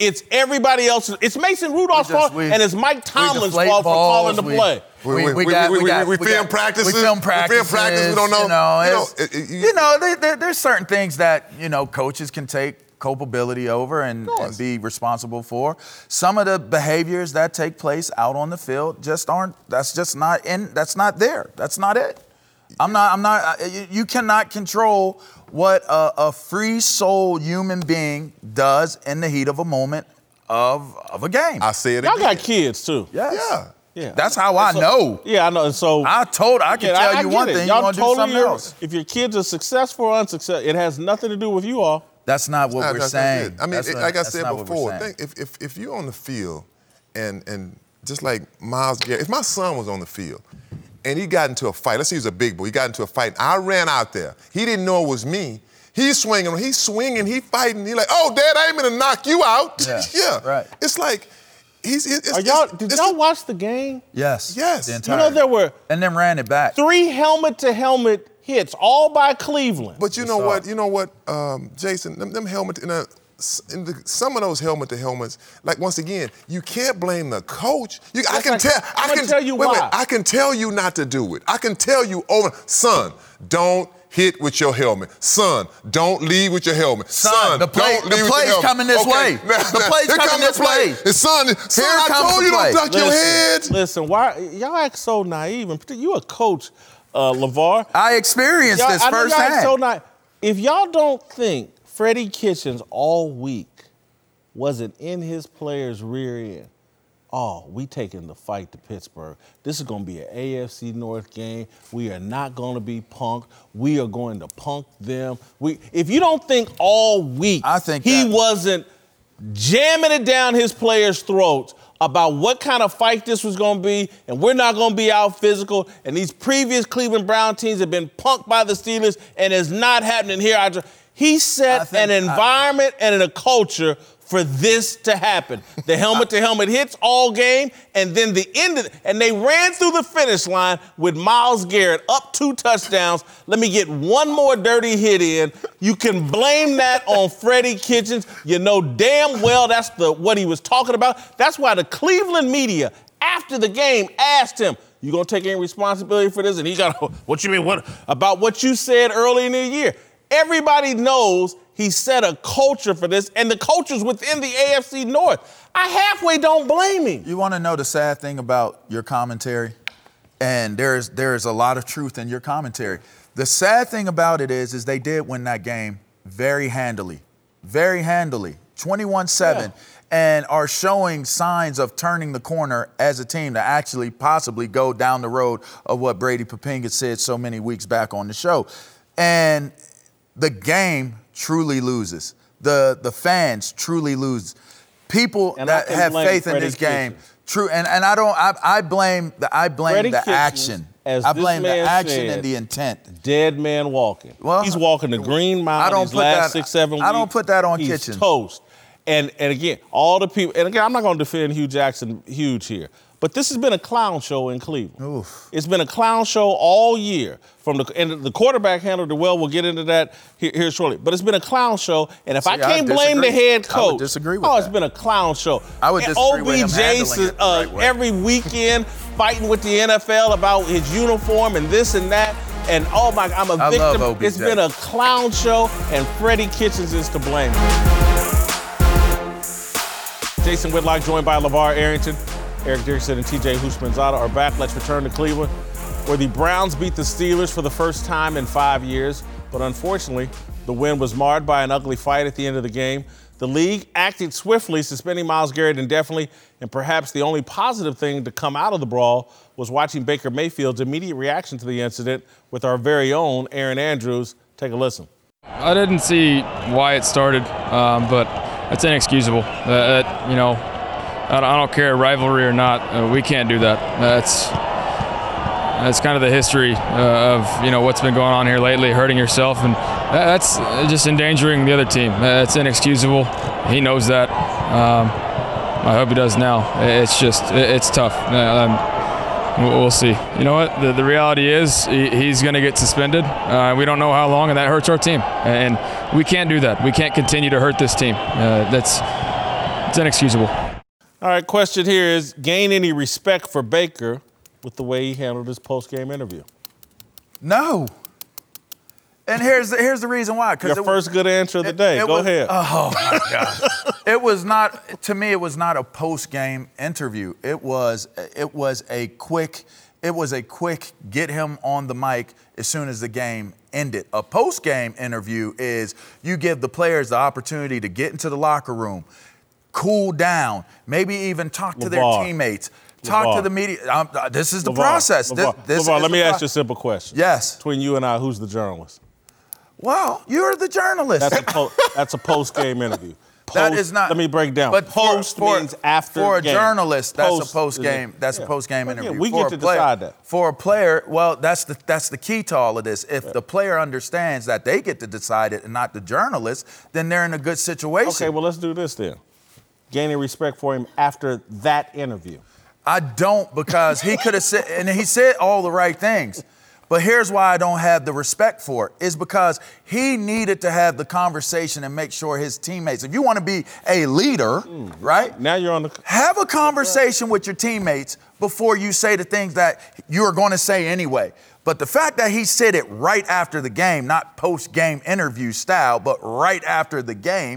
It's everybody else's. It's Mason Rudolph's We just- fault, we- and it's Mike Tomlin's deflate fault for calling the balls, we- play. We, We- we, we we, got- we, we we, got- we we film got- practices. We film practices. practices. We don't know. You know, you know, it's- it- it- you know there, there, there's certain things that, you know, coaches can take culpability over and, and be responsible for. Some of the behaviors that take place out on the field just aren't, that's just not in, that's not there. That's not it. I'm not, I'm not, you, you cannot control what a, a free soul human being does in the heat of a moment of, of a game. I say it Y'all again. got kids too. Yes. Yeah. Yeah. That's how I So- know. Yeah, I know. And so I told, I can yeah, tell I- I you get one it. thing, Y'all you want to do totally something are- else. If your kids are successful or unsuccessful, it has nothing to do with you all. That's not what Nah, we're that's not saying. it. I mean, That's it- not- like I that's said not what we're before, saying. think if, if if you're on the field, and and just like Myles Garrett, if my son was on the field, and he got into a fight, let's say he was a big boy, he got into a fight, and I ran out there, he didn't know it was me. He's swinging, he's swinging, he fighting. He like, oh, Dad, I ain't gonna knock you out. Yeah, yeah. right. It's like he's. It's, Are it's, y'all? it's- Did it's y'all the- watch the game? Yes. Yes. The You entire, You know there were and then ran it back. three helmet to helmet hits, all by Cleveland. But you know what? You know what, um, Jason? Them, them helmets, in, a, in the, some of those helmet to helmets, like once again, you can't blame the coach. You, I That's can like- tell. I I'ma can tell you wait, why. Wait, I can tell you not to do it. I can tell you, over, son, don't hit with your helmet. Son, don't lead with your helmet. Son, Son, the play- don't the lead with play's your helmet. coming this way. The play's Here coming come this the play. way. And son, son, I comes told the you play. don't duck your head. Listen, why y'all act so naive? And particularly, you a coach, uh, LeVar. I experienced Y'all- this I know y'all act firsthand. so naive. If y'all don't think Freddie Kitchens all week wasn't in his players' rear end, oh, we taking the fight to Pittsburgh. This is going to be an A F C North game. We are not going to be punked. We are going to punk them. We, if you don't think all week I think he that- wasn't jamming it down his players' throats about what kind of fight this was going to be, and we're not going to be out physical, and these previous Cleveland Brown teams have been punked by the Steelers, and it's not happening here. I just, he I set think an I- environment and a culture for this to happen. The helmet-to-helmet hits all game, and then the end of it, and they ran through the finish line with Myles Garrett up two touchdowns. Let me get one more dirty hit in. You can blame that on Freddie Kitchens. You know damn well that's the what he was talking about. That's why the Cleveland media, after the game, asked him, you gonna take any responsibility for this? And he got, what you mean, what about what you said early in the year? Everybody knows he set a culture for this, and the culture's within the A F C North. I halfway don't blame him. You want to know the sad thing about your commentary? And there's there's a lot of truth in your commentary. The sad thing about it is, is they did win that game very handily, very handily, twenty-one seven, Yeah. and are showing signs of turning the corner as a team to actually possibly go down the road of what Brady Papinga said so many weeks back on the show. And the game truly loses. The the fans truly lose. People And I that can have blame faith in Freddie this game, Kitchens. true. And, and I don't. I, I blame the. I blame Freddie the Kitchens, action. as I this blame the man action said, and the intent. Dead man walking. Well, He's walking the Green Mile I don't these put last that- six, seven weeks. I don't put that on He's Kitchens. toast. And and again, all the people, and again, I'm not going to defend Hugh Jackson huge here, but this has been a clown show in Cleveland. Oof. It's been a clown show all year. From the and the quarterback handled it well. We'll get into that here, here shortly. But it's been a clown show, and if I See, I can't blame the disagree. head I would coach, disagree with oh, it's that. been a clown show. I would And disagree with him O B J handling it the uh, right way. every weekend fighting with the N F L about his uniform and this and that. And oh my, I'm a I love victim. O B J. It's been a clown show, and Freddie Kitchens is to blame. Jason Whitlock joined by LeVar Arrington. Eric Dickerson and T J Houshmandzadeh are back. Let's return to Cleveland, where the Browns beat the Steelers for the first time in five years. But unfortunately, the win was marred by an ugly fight at the end of the game. The league acted swiftly, suspending Myles Garrett indefinitely, and perhaps the only positive thing to come out of the brawl was watching Baker Mayfield's immediate reaction to the incident with our very own Aaron Andrews. Take a listen. I didn't see why it started, um, but it's inexcusable. Uh, that, you know, I don't, I don't care rivalry or not. Uh, we can't do that. That's that's kind of the history uh, of you know what's been going on here lately, hurting yourself, and that's just endangering the other team. That's inexcusable. He knows that. Um, I hope he does now. It's just it's tough. Um, We'll see. You know what? The, the reality is he, he's going to get suspended. Uh, we don't know how long, and that hurts our team. And we can't do that. We can't continue to hurt this team. Uh, that's it's inexcusable. All right, question here is, gain any respect for Baker with the way he handled his post-game interview? No. And here's the, here's the reason why. Your it, first good answer of the day. Go was, ahead. Oh, my God. It was not, to me, it was not a post-game interview. It was, it was a quick, it was a quick get him on the mic as soon as the game ended. A post-game interview is you give the players the opportunity to get into the locker room, cool down, maybe even talk to their teammates. Talk LeVar. to the media. Um, uh, this is the LeVar. process. LeVar. This, this LeVar, is let the me pro- ask you a simple question. Yes. Between you and I, who's the journalist? Well, you're the journalist. That's a, po- that's a post-game interview. Post, that is not. Let me break down. But post for, means after For a game. journalist, that's Post a post-game. is a, That's yeah. a post-game Well, interview. Yeah, we for get to a player, decide that. For a player, well, that's the that's the key to all of this. If yeah. the player understands that they get to decide it and not the journalist, then they're in a good situation. Okay, well, let's do this then. Gaining respect for him after that interview. I don't, because he could have said, and he said all the right things. But here's why I don't have the respect for it, is because he needed to have the conversation and make sure his teammates, if you want to be a leader, mm. right? Now you're on the... Have a conversation with your teammates before you say the things that you're going to say anyway. But the fact that he said it right after the game, not post-game interview style, but right after the game,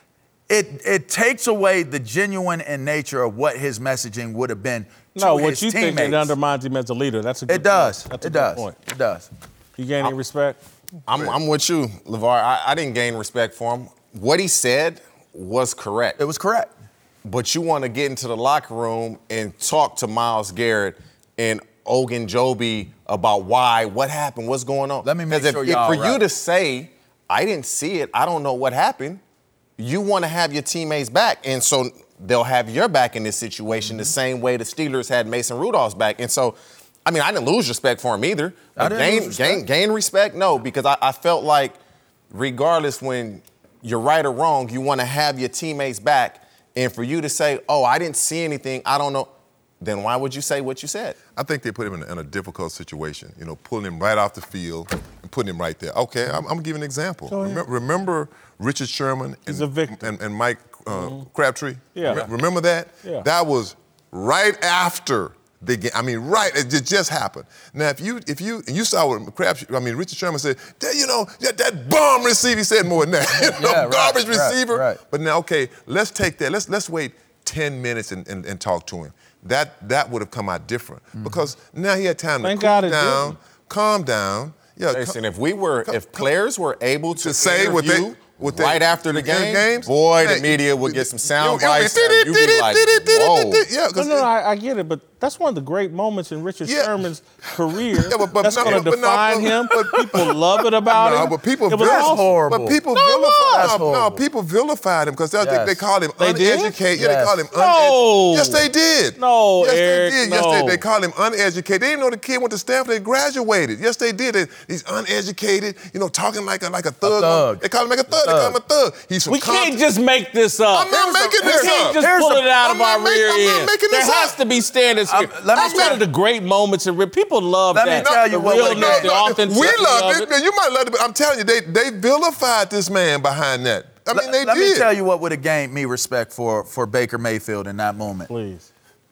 It it takes away the genuine in nature of what his messaging would have been to No, what his you teammates. think it undermines him as a leader. That's a good It does. Point. That's a it good does. point. It does. You gain any respect? I'm, I'm with you, LeVar. I, I didn't gain respect for him. What he said was correct. It was correct. But you want to get into the locker room and talk to Myles Garrett and Ogunjobi about why, what happened, what's going on. Let me make if, sure if, y'all For right. you to say, I didn't see it, I don't know what happened, you want to have your teammates back. And so they'll have your back in this situation mm-hmm. the same way the Steelers had Mason Rudolph's back. And so, I mean, I didn't lose respect for him either. I didn't gain, lose respect. gain, gain respect? No, because I, I felt like regardless when you're right or wrong, you want to have your teammates back. And for you to say, oh, I didn't see anything, I don't know, then why would you say what you said? I think they put him in a, in a difficult situation, you know, pulling him right off the field and putting him right there. Okay, I'm, I'm going to give you an example. Remember, remember Richard Sherman and, and, and Mike uh, mm-hmm. Crabtree? Yeah. Rem- remember that? Yeah. That was right after the game. I mean, right, it just happened. Now, if you, if you, and you saw what Crabtree, I mean, Richard Sherman said, that, you know, that, that bomb receiver, he said more than that, you know, yeah, garbage right, receiver. Right, right. But now, okay, let's take that, let's, let's wait ten minutes and, and, and talk to him. That that would have come out different mm-hmm. because now he had time Thank to cool God it down, didn't. calm down. Yeah, Listen, if we were, if players were able to, to say what they what they, right after the game, games, boy, hey, the media would get some sound you, bites. You'd be like, whoa. Yeah, no, no, no, I, I get it, but that's one of the great moments in Richard Yeah. Sherman's career. Yeah, but- but that's no, going to but no, define but- him. but- People love it about No, him. but people It was vil- awesome. horrible. But people No, it vilified. was. No, no, Horrible. people vilified him because they, Yes. they called him They did? uneducated. Yeah, Yes. they called him No. uneducated. Yes, they did. No, yes, Eric, they did. Yes, no. they, they called him uneducated. They didn't know the kid went to Stanford. They graduated. Yes, they did. They, he's uneducated. You know, talking like a like a thug. thug. They call him like a thug. They call him a thug. He's from We can't Compton. just make this up. I'm not making we this can't up. just Here's pull the- it out I'm of our not make- rear I'm not end. making There this has up. to be standards here. Um, let me That's tell- one of the great moments in people love Let me that. tell you the what would've realness, been- the authenticity We love of it. You might love it, but I'm telling you, they they vilified this man behind that. I mean, they Let did. me tell you what would have gained me respect for, for Baker Mayfield in that moment. Please.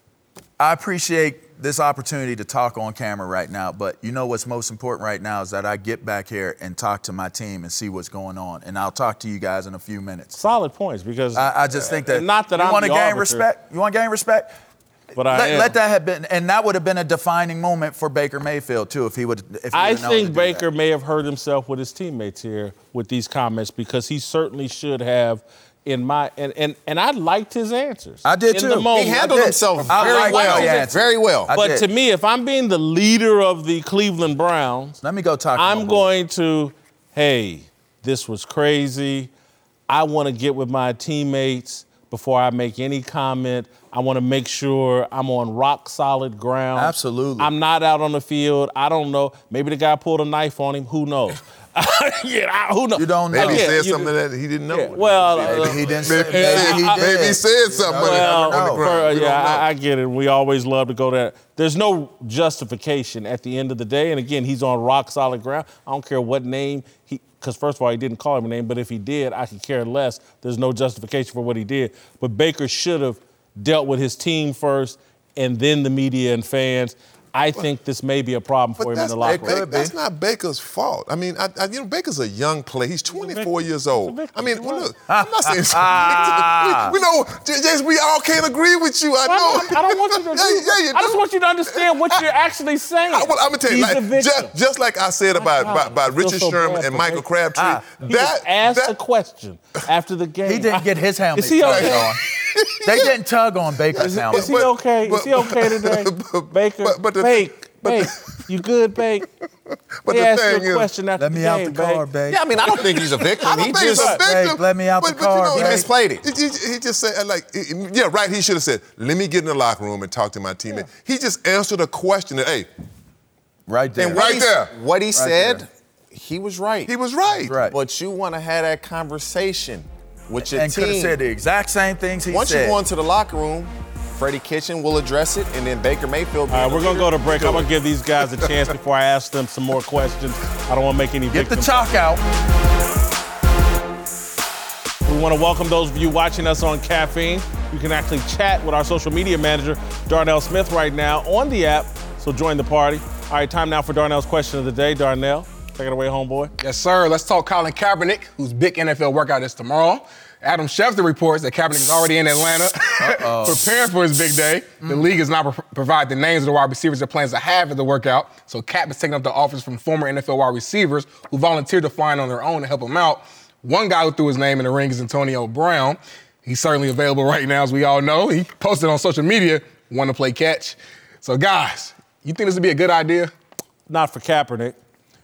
I appreciate this opportunity to talk on camera right now, but you know what's most important right now is that I get back here and talk to my team and see what's going on. And I'll talk to you guys in a few minutes. Solid points because I, I just think that, not that you I'm want to the gain arbiter, respect. You want to gain respect. but I Let, am. let that have been, and that would have been a defining moment for Baker Mayfield too, if he would. If he I would have known to think do Baker that. may have hurt himself with his teammates here with these comments because he certainly should have. In my and, and and I liked his answers. I did in too. The moment. He handled did. himself I very like well. how he answered. Very well. I But did. to me, if I'm being the leader of the Cleveland Browns, Let me go talk. to my I'm boys. going to, hey, this was crazy. I want to get with my teammates before I make any comment. I want to make sure I'm on rock solid ground. Absolutely. I'm not out on the field. I don't know. Maybe the guy pulled a knife on him. Who knows? yeah, I, who knows? You don't know. Maybe he Yeah, said you something do. that he didn't know. Yeah, well, uh, Maybe he didn't say Maybe, maybe he maybe, did. maybe he said something on the- Well, on the uh, ground. for- We don't yeah, know. I, I get it. We always love to go there. There's no justification at the end of the day. And again, he's on rock solid ground. I don't care what name he, because first of all, he didn't call him a name, but if he did, I could care less. There's no justification for what he did. But Baker should have dealt with his team first and then the media and fans. I think this may be a problem for But him in that's, the locker Baker, room. that's not Baker's fault. I mean, I, I, you know, Baker's a young player. He's twenty-four years old. I mean, well, look, I'm not saying we, we know, Jason, we all can't agree with you. I Well, know. I, I don't want you to. yeah, yeah, you I just do. want you to understand what you're actually saying. I, well, I'm gonna tell you, He's a like, victim. just, just like I said about, God, about, about I feel Richard so Sherman bad and for Michael Baker. Crabtree, Ah, He that, was asked that a question after the game. He didn't get his helmet Is he tugged okay? on. They didn't tug on Baker's helmet. Is he okay? Is he okay today, Baker? but- but the- Bake, but Bake, you good, Bake? But He the asked thing you a is- question after Let the me out game, the car, Bake. babe. Yeah, I mean, I don't think he's a victim. I don't he think just he's a victim. Hey, let me out the but, but car, You know, he babe. misplayed it. He, he, he just said, like, yeah, right. He should have said, let me get in the locker room and talk to my teammate. He just answered a question that, hey, Right there. And what Right he, there. What he said, there. he was right. he was right. Right. But you want to have that conversation with your And could have team. said the exact same things he Once said. you go into the locker room, Freddie Kitchen will address it, and then Baker Mayfield. All right, we're going to go to break. I'm going to give these guys a chance before I ask them some more questions. I don't want to make any Get the victims. chalk out. We want to welcome those of you watching us on Caffeine. You can actually chat with our social media manager, Darnell Smith, right now on the app, so join the party. All right, time now for Darnell's question of the day. Darnell, take it away, homeboy. Yes, sir. Let's talk Colin Kaepernick, whose big N F L workout is tomorrow. Adam Schefter reports that Kaepernick is already in Atlanta preparing for his big day. Mm. The league has not pro- provided the names of the wide receivers it plans to have at the workout, so Cap is taking up the offers from former N F L wide receivers who volunteered to fly in on their own to help him out. One guy who threw his name in the ring is Antonio Brown. He's certainly available right now, as we all know. He posted on social media, want to play catch. So, guys, you think this would be a good idea? Not for Kaepernick.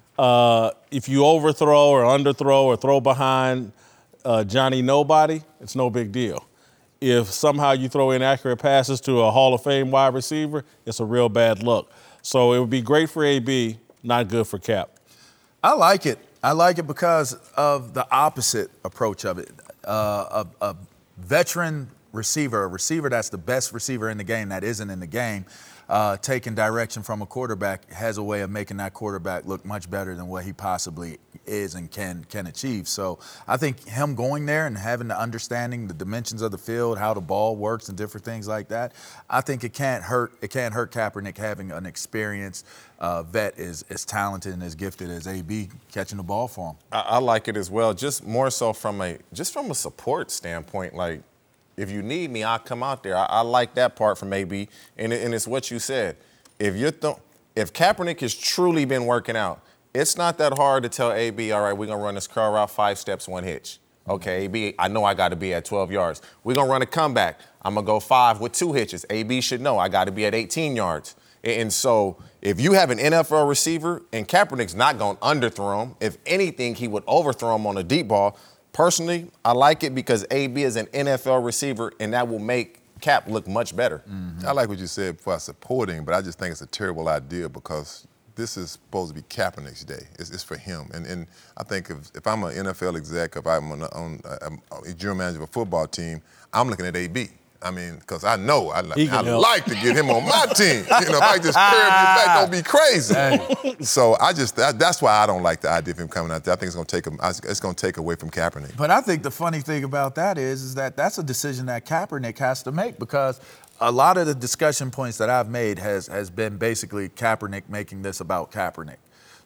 Uh, if you overthrow or underthrow or throw behind uh, Johnny Nobody, it's no big deal. If somehow you throw inaccurate passes to a Hall of Fame wide receiver, it's a real bad look. So it would be great for A B, not good for Cap. I like it. I like it because of the opposite approach of it. Uh, a, a veteran receiver, a receiver that's the best receiver in the game that isn't in the game, uh, taking direction from a quarterback has a way of making that quarterback look much better than what he possibly is and can can achieve. So I think him going there and having the understanding, the dimensions of the field, how the ball works and different things like that, I think it can't hurt. It can't hurt Kaepernick having an experienced uh, vet as as talented and as gifted as A B catching the ball for him. I, I like it as well, just more so from a just from a support standpoint. Like, if you need me, I'll come out there. I, I like that part from A B, and, it, and it's what you said. If you're th- if Kaepernick has truly been working out, it's not that hard to tell A B, all right, we're going to run this curl route, five steps, one hitch. Okay, A B, I know I got to be at twelve yards. We're going to run a comeback. I'm going to go five with two hitches. A B should know I got to be at eighteen yards. And so if you have an N F L receiver and Kaepernick's not going to underthrow him, if anything, he would overthrow him on a deep ball. Personally, I like it because A B is an N F L receiver, and that will make Cap look much better. Mm-hmm. I like what you said for supporting, but I just think it's a terrible idea because this is supposed to be Kaepernick's day. It's, it's for him. And, and I think if, if I'm an N F L exec, if I'm on, on a, a general manager of a football team, I'm looking at A B. I mean, because I know I, I like to get him on my team. You know, if I just carry him back, don't be crazy. Hey. So I just that, that's why I don't like the idea of him coming out there. I think it's going to take him. It's going to take away from Kaepernick. But I think the funny thing about that is, is that that's a decision that Kaepernick has to make because a lot of the discussion points that I've made has has been basically Kaepernick making this about Kaepernick.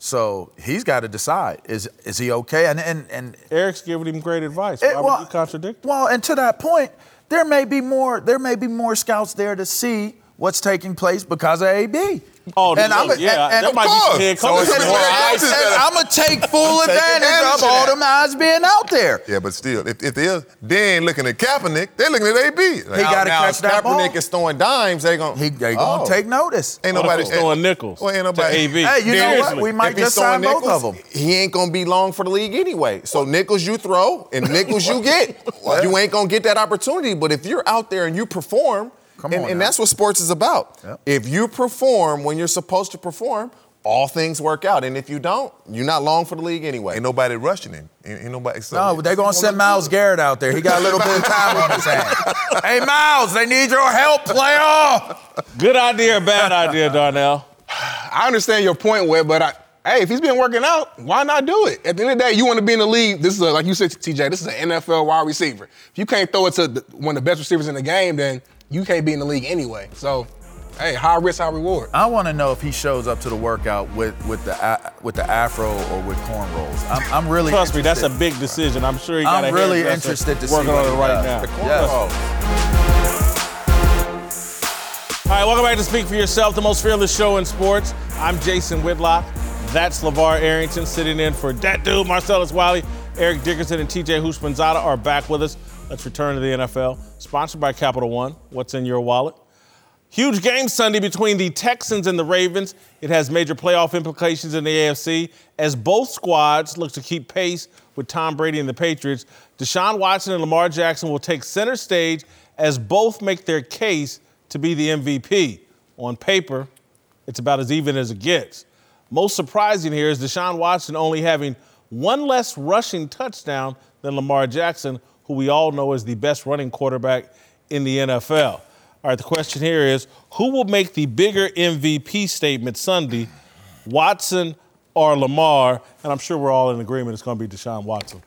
So he's got to decide, is is he okay? And and, and Eric's giving him great advice. Why it, well, would you contradict? Well, and to that point, there may be more there may be more scouts there to see what's taking place because of A B. Oh, and look, I'm, yeah, and, and there might be some head coaches. So and, and, and I'm going to take full advantage of all them eyes being out there. Yeah, but still, if, if they're, they ain't looking at Kaepernick, they're looking at A B. Like, he got to catch that ball. Kaepernick is throwing dimes, they going he, they going to take notice. Ain't nobody throwing nickels. Well, ain't nobody. To A B. Hey, you Seriously. know what? We might if just sign nickels, both of them. He ain't going to be long for the league anyway. So nickels you throw and nickels you get. Well, you ain't going to get that opportunity. But if you're out there and you perform, Come and, on and now. that's what sports is about. Yep. If you perform when you're supposed to perform, all things work out. And if you don't, you're not long for the league anyway. Ain't nobody rushing him. Ain't, ain't nobody. So no, they're going to send Myles Garrett out there. He got a little bit of time on his hands. Hey, Myles, they need your help, player. Good idea or bad idea, Darnell? I understand your point, Webb, but I, hey, if he's been working out, why not do it? At the end of the day, you want to be in the league. This is, a, like you said, T J, this is an N F L wide receiver. If you can't throw it to the, one of the best receivers in the game, then you can't be in the league anyway. So, hey, high risk, high reward. I want to know if he shows up to the workout with, with the uh, with the afro or with cornrows. I'm, I'm really Trust me, interested. that's a big decision. I'm sure he got I'm a really hairdresser interested to see working what on it he right does. now. Yes. All right, welcome back to Speak for Yourself, the most fearless show in sports. I'm Jason Whitlock. That's LeVar Arrington sitting in for that dude, Marcellus Wiley. Eric Dickerson and T J Houshmandzadeh are back with us. Let's return to the N F L. Sponsored by Capital One. What's in your wallet? Huge game Sunday between the Texans and the Ravens. It has major playoff implications in the A F C as both squads look to keep pace with Tom Brady and the Patriots. Deshaun Watson and Lamar Jackson will take center stage as both make their case to be the M V P. On paper, it's about as even as it gets. Most surprising here is Deshaun Watson only having one less rushing touchdown than Lamar Jackson, who we all know is the best running quarterback in the N F L. All right, the question here is, who will make the bigger M V P statement Sunday, Watson or Lamar? And I'm sure we're all in agreement it's going to be Deshaun Watson.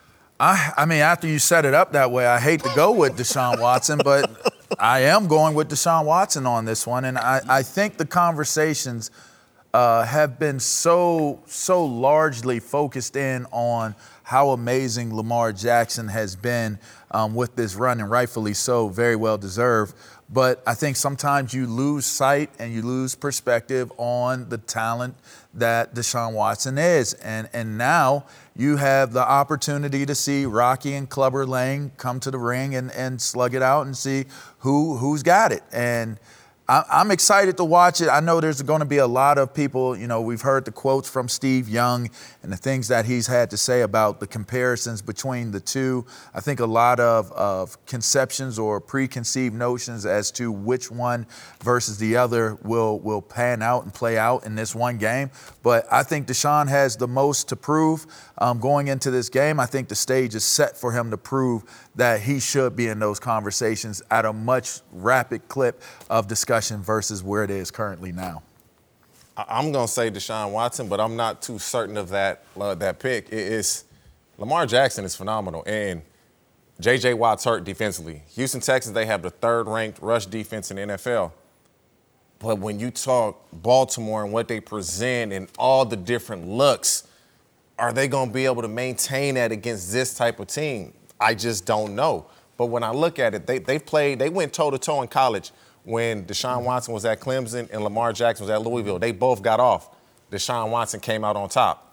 I, I mean, after you set it up that way, I hate to go with Deshaun Watson, but I am going with Deshaun Watson on this one. And I, I think the conversations uh, have been so, so largely focused in on how amazing Lamar Jackson has been um, with this run, and rightfully so, very well deserved. But I think sometimes you lose sight and you lose perspective on the talent that Deshaun Watson is. And and now you have the opportunity to see Rocky and Clubber Lang come to the ring and, and slug it out and see who, who's got it. And I, I'm excited to watch it. I know there's going to be a lot of people, you know, we've heard the quotes from Steve Young and the things that he's had to say about the comparisons between the two. I think a lot of, of conceptions or preconceived notions as to which one versus the other will, will pan out and play out in this one game. But I think Deshaun has the most to prove um, going into this game. I think the stage is set for him to prove that he should be in those conversations at a much rapid clip of discussion versus where it is currently now. I'm going to say Deshaun Watson, but I'm not too certain of that uh, that pick. It is Lamar Jackson is phenomenal, and J J. Watt's hurt defensively. Houston Texans, they have the third-ranked rush defense in the N F L. But when you talk Baltimore and what they present and all the different looks, are they going to be able to maintain that against this type of team? I just don't know. But when I look at it, they they played, they went toe-to-toe in college when Deshaun Watson was at Clemson and Lamar Jackson was at Louisville. They both got off. Deshaun Watson came out on top.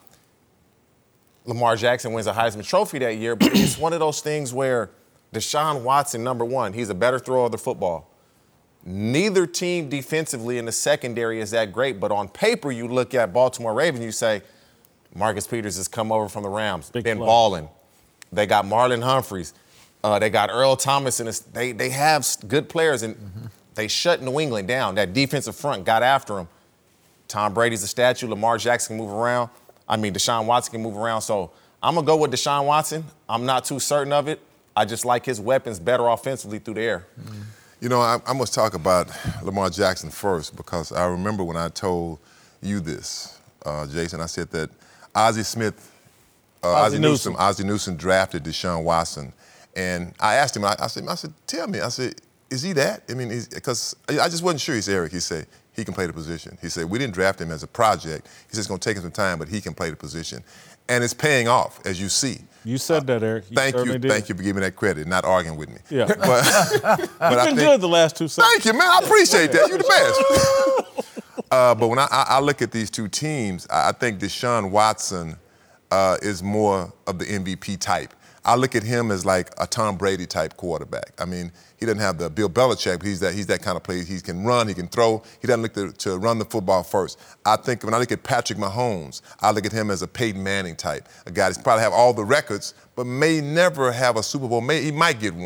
Lamar Jackson wins a Heisman Trophy that year, but it's one of those things where Deshaun Watson, number one, he's a better thrower of the football. Neither team defensively in the secondary is that great, but on paper you look at Baltimore Ravens, you say, Marcus Peters has come over from the Rams, Big been play. balling. They got Marlon Humphreys. Uh, they got Earl Thomas. And they, they have good players, and mm-hmm. they shut New England down. That defensive front got after him. Tom Brady's a statue. Lamar Jackson can move around. I mean, Deshaun Watson can move around. So I'm going to go with Deshaun Watson. I'm not too certain of it. I just like his weapons better offensively through the air. Mm-hmm. You know, I, I must talk about Lamar Jackson first, because I remember when I told you this, uh, Jason, I said that Ozzie Smith, uh, Ozzie Ozzie Newsome. Newsome, Ozzie Newsome drafted Deshaun Watson. And I asked him, I, I said, I said, tell me, I said, is he that? I mean, because I just wasn't sure. He said, Eric, he said, he can play the position. He said, we didn't draft him as a project. He said, it's going to take him some time, but he can play the position. And it's paying off, as you see. You said that, Eric. You thank you, certainly did. thank you for giving me that credit, not arguing with me. Yeah. But, but You've I been think, good the last two seconds. Thank you, man. I appreciate that. You're the best. uh, but when I, I look at these two teams, I think Deshaun Watson uh, is more of the M V P type. I look at him as like a Tom Brady type quarterback. I mean, he doesn't have the Bill Belichick, but he's that he's that kind of player. He can run, he can throw. He doesn't look to, to run the football first. I think when I look at Patrick Mahomes, I look at him as a Peyton Manning type, a guy that's probably have all the records, but may never have a Super Bowl. May, he might get one.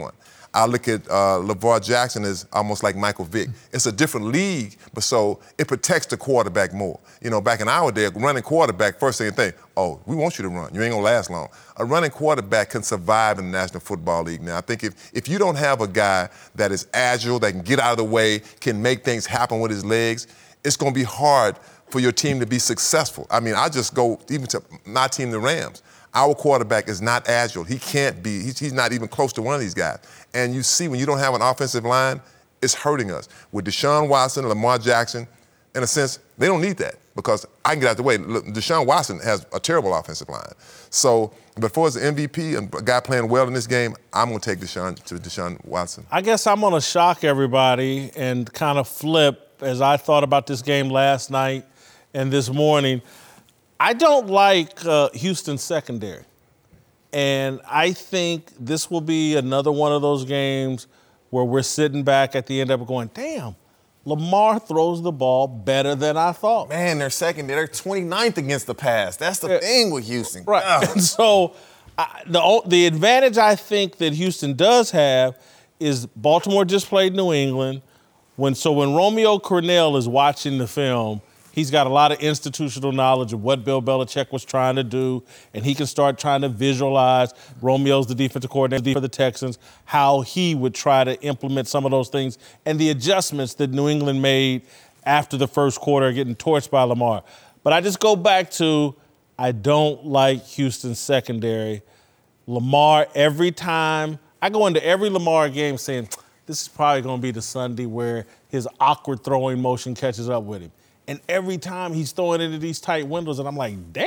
I look at uh, LeVar Jackson as almost like Michael Vick. It's a different league, but so it protects the quarterback more. You know, back in our day, a running quarterback, first thing you think, oh, we want you to run. You ain't gonna last long. A running quarterback can survive in the National Football League now. I think if, if you don't have a guy that is agile, that can get out of the way, can make things happen with his legs, it's gonna be hard for your team to be successful. I mean, I just go even to my team, the Rams. Our quarterback is not agile. He can't be. He's, he's not even close to one of these guys. And you see, when you don't have an offensive line, it's hurting us. With Deshaun Watson, Lamar Jackson, in a sense, they don't need that because I can get out the way. Look, Deshaun Watson has a terrible offensive line. So, but for as an M V P and a guy playing well in this game, I'm going to take Deshaun to Deshaun Watson. I guess I'm going to shock everybody and kind of flip as I thought about this game last night and this morning. I don't like uh, Houston's secondary. And I think this will be another one of those games where we're sitting back at the end of it going, damn, Lamar throws the ball better than I thought. Man, they're secondary. They're twenty-ninth against the pass. That's the yeah. thing with Houston. Right. Oh. And so I, the, the advantage I think that Houston does have is Baltimore just played New England. When So when Romeo Crennel is watching the film, he's got a lot of institutional knowledge of what Bill Belichick was trying to do, and he can start trying to visualize. Romeo's the defensive coordinator for the Texans, how he would try to implement some of those things and the adjustments that New England made after the first quarter getting torched by Lamar. But I just go back to I don't like Houston's secondary. Lamar, every time, I go into every Lamar game saying, this is probably going to be the Sunday where his awkward throwing motion catches up with him. And every time he's throwing into these tight windows, and I'm like, damn.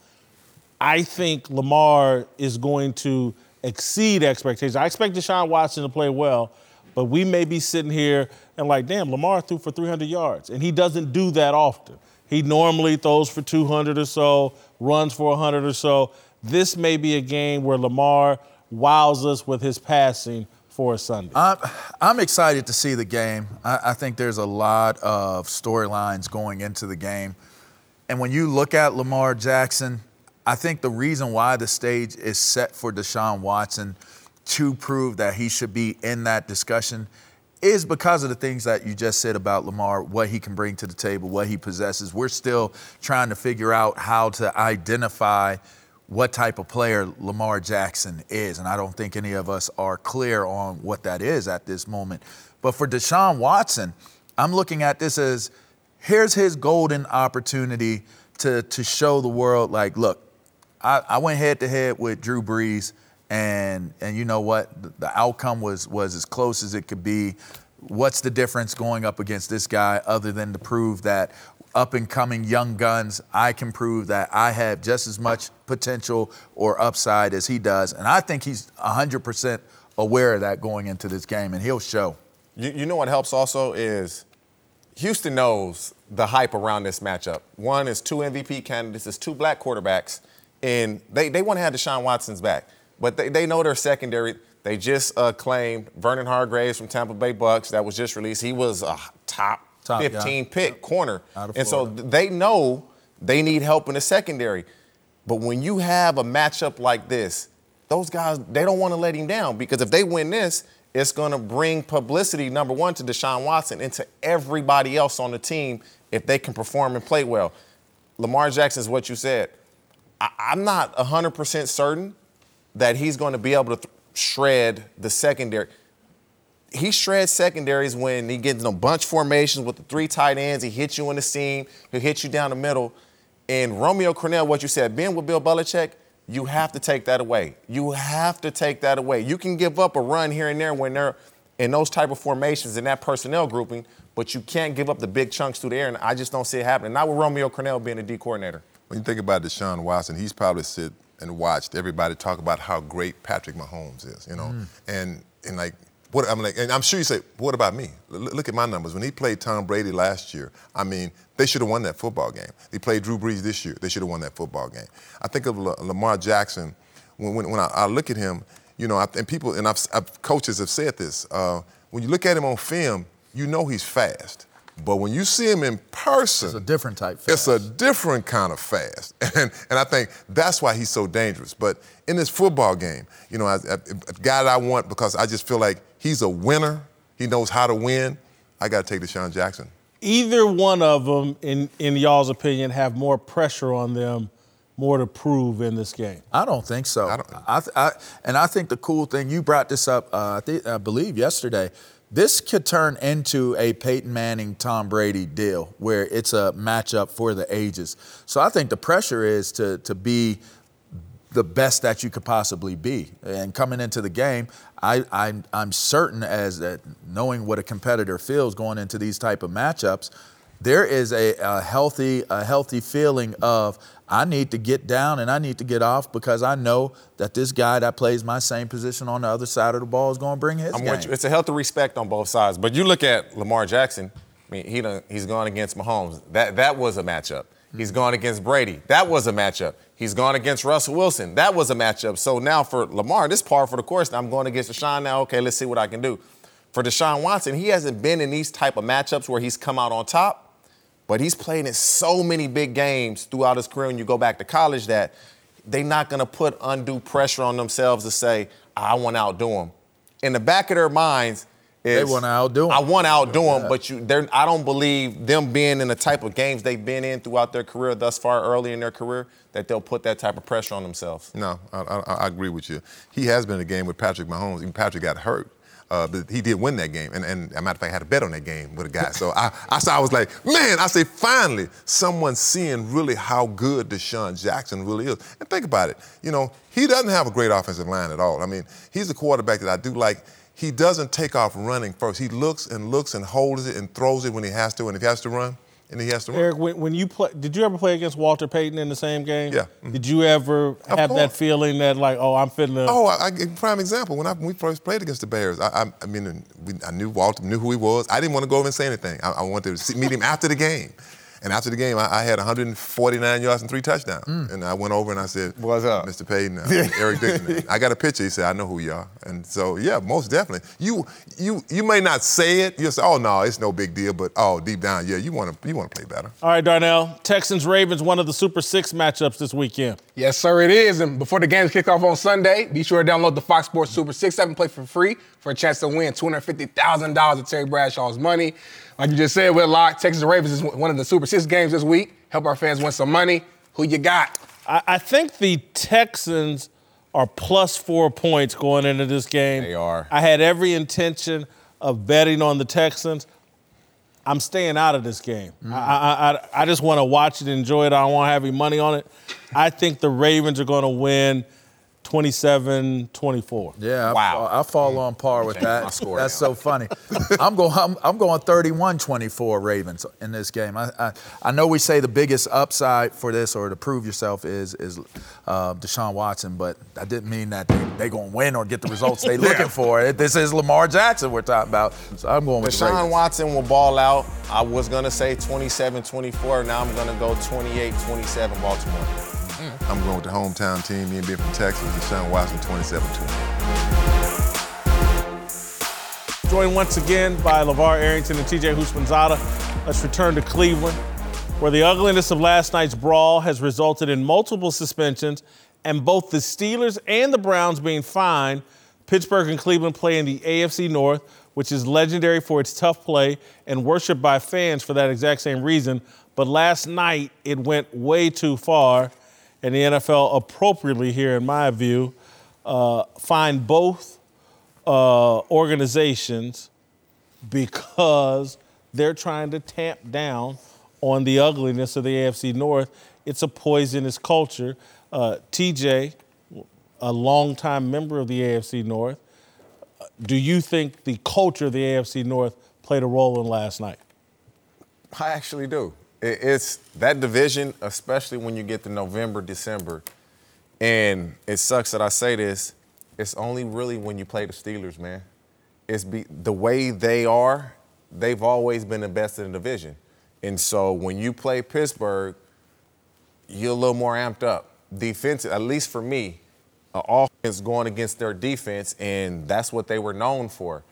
I think Lamar is going to exceed expectations. I expect Deshaun Watson to play well, but we may be sitting here and like, damn, Lamar threw for three hundred yards. And he doesn't do that often. He normally throws for two hundred or so, runs for one hundred or so. This may be a game where Lamar wows us with his passing for a Sunday. I'm, I'm excited to see the game. I, I think there's a lot of storylines going into the game. And when you look at Lamar Jackson, I think the reason why the stage is set for Deshaun Watson to prove that he should be in that discussion is because of the things that you just said about Lamar, what he can bring to the table, what he possesses. We're still trying to figure out how to identify what type of player Lamar Jackson is, and I don't think any of us are clear on what that is at this moment. But for Deshaun Watson, I'm looking at this as here's his golden opportunity to, to show the world, like, look, I, I went head-to-head with Drew Brees, and and you know what? The, the outcome was was as close as it could be. What's the difference going up against this guy other than to prove that up-and-coming young guns, I can prove that I have just as much potential or upside as he does. And I think he's one hundred percent aware of that going into this game, and he'll show. You, you know what helps also is Houston knows the hype around this matchup. One is two M V P candidates, it's two black quarterbacks, and they, they want to have Deshaun Watson's back. But they, they know their secondary. They just uh, claimed Vernon Hargreaves from Tampa Bay Bucks that was just released. He was a top Top, fifteen yeah. pick corner. And so they know they need help in the secondary. But when you have a matchup like this, those guys, they don't want to let him down because if they win this, it's going to bring publicity, number one, to Deshaun Watson and to everybody else on the team if they can perform and play well. Lamar Jackson is what you said. I, I'm not one hundred percent certain that he's going to be able to th- shred the secondary. He shreds secondaries when he gets in a bunch formations with the three tight ends. He hits you in the seam. He'll hit you down the middle. And Romeo Crennel, what you said, being with Bill Belichick, you have to take that away. You have to take that away. You can give up a run here and there when they're in those type of formations in that personnel grouping, but you can't give up the big chunks through the air, and I just don't see it happening. Not with Romeo Crennel being a D coordinator. When you think about Deshaun Watson, he's probably sit and watched everybody talk about how great Patrick Mahomes is, you know, mm. and and like. What, I'm like, and I'm sure you say, what about me? L- look at my numbers. When he played Tom Brady last year, I mean, they should have won that football game. They played Drew Brees this year. They should have won that football game. I think of L- Lamar Jackson. When when, when I, I look at him, you know, I, and people and I've, I've, coaches have said this. Uh, when you look at him on film, you know he's fast. But when you see him in person, it's a different type fast. It's a different kind of fast. And, and I think that's why he's so dangerous. But in this football game, you know, a, a guy that I want because I just feel like he's a winner. He knows how to win. I got to take Deshaun Jackson. Either one of them, in, in y'all's opinion, have more pressure on them, more to prove in this game? I don't think so. I don't, I, I, and I think the cool thing, you brought this up, uh, I, think, I believe, yesterday. This could turn into a Peyton Manning, Tom Brady deal where it's a matchup for the ages. So I think the pressure is to to be the best that you could possibly be. And coming into the game, I, I'm, I'm certain as that knowing what a competitor feels going into these type of matchups, there is a, a healthy a healthy feeling of I need to get down and I need to get off because I know that this guy that plays my same position on the other side of the ball is going to bring his I'm game. with you. It's a healthy respect on both sides. But you look at Lamar Jackson, I mean, he done, he's gone against Mahomes. That, that was a matchup. He's gone against Brady. That was a matchup. He's gone against Russell Wilson. That was a matchup. So now for Lamar, this par for the course, I'm going against Deshaun now. Okay, let's see what I can do. For Deshaun Watson, he hasn't been in these type of matchups where he's come out on top. But he's played in so many big games throughout his career when you go back to college that they're not going to put undue pressure on themselves to say, I want to outdo him. In the back of their minds is, They want to outdo him. I want to outdo Yeah. him, but you, they're, I don't believe them being in the type of games they've been in throughout their career thus far, early in their career, that they'll put that type of pressure on themselves. No, I, I, I agree with you. He has been in a game with Patrick Mahomes. Even Patrick got hurt. Uh, but he did win that game. And, and as a matter of fact, I had a bet on that game with a guy. So I, I, so I was like, man, I say, finally, someone seeing really how good Deshaun Jackson really is. And think about it. You know, he doesn't have a great offensive line at all. I mean, he's a quarterback that I do like. He doesn't take off running first. He looks and looks and holds it and throws it when he has to. And if he has to run, and he has to run. Eric, when, when you play, did you ever play against Walter Payton in the same game? Yeah. Mm-hmm. Did you ever Of have course. that feeling that like, oh, I'm finna? Oh, I, I prime example. When, I, when we first played against the Bears, I, I, I mean, we, I knew Walter, knew who he was. I didn't want to go over and say anything. I, I wanted to see, meet him after the game. And after the game, I, I had one hundred forty-nine yards and three touchdowns. Mm. And I went over and I said, What's up? Mister Payton, uh, Eric Dixon. I got a picture. He said, I know who you are. And so, yeah, most definitely. You you you may not say it. You'll say, oh, no, it's no big deal. But, oh, deep down, yeah, you want to you want to play better. All right, Darnell. Texans-Ravens, one of the Super Six matchups this weekend. Yes, sir, it is. And before the games kick off on Sunday, be sure to download the Fox Sports Super Six app and play for free for a chance to win two hundred fifty thousand dollars of Terry Bradshaw's money. Like you just said, we're locked. Texans and Ravens is one of the Super Six games this week. Help our fans win some money. Who you got? I, I think the Texans are plus four points going into this game. They are. I had every intention of betting on the Texans. I'm staying out of this game. Mm. I, I, I, I just want to watch it, enjoy it. I don't want to have any money on it. I think the Ravens are going to win twenty-seven twenty-four. Yeah, I, Wow. fall, I fall on par with that. my score That's now. so funny. I'm going. I'm, I'm going thirty-one twenty-four Ravens in this game. I, I I know we say the biggest upside for this or to prove yourself is is uh, Deshaun Watson, but I didn't mean that they they going to win or get the results they looking for. This is Lamar Jackson we're talking about. So I'm going with the Deshaun Ravens. Watson will ball out. I was going to say twenty-seven twenty-four. Now I'm going to go twenty-eight twenty-seven Baltimore. I'm going with the hometown team, me and being from Texas, Deshaun Watson, twenty-seven twenty. Joined once again by LeVar Arrington and T J Houshmandzadeh. Let's return to Cleveland, where the ugliness of last night's brawl has resulted in multiple suspensions and both the Steelers and the Browns being fined. Pittsburgh and Cleveland play in the A F C North, which is legendary for its tough play and worshipped by fans for that exact same reason. But last night, it went way too far. And the N F L appropriately here, in my view, uh, fined both uh, organizations because they're trying to tamp down on the ugliness of the A F C North. It's a poisonous culture. Uh, T J, a longtime member of the A F C North, do you think the culture of the A F C North played a role in last night? I actually do. It's that division, especially when you get to November, December, and it sucks that I say this, it's only really when you play the Steelers, man. It's be, the way they are, they've always been the best in the division. And so when you play Pittsburgh, you're a little more amped up. Defense, at least for me, uh, offense going against their defense, and that's what they were known for.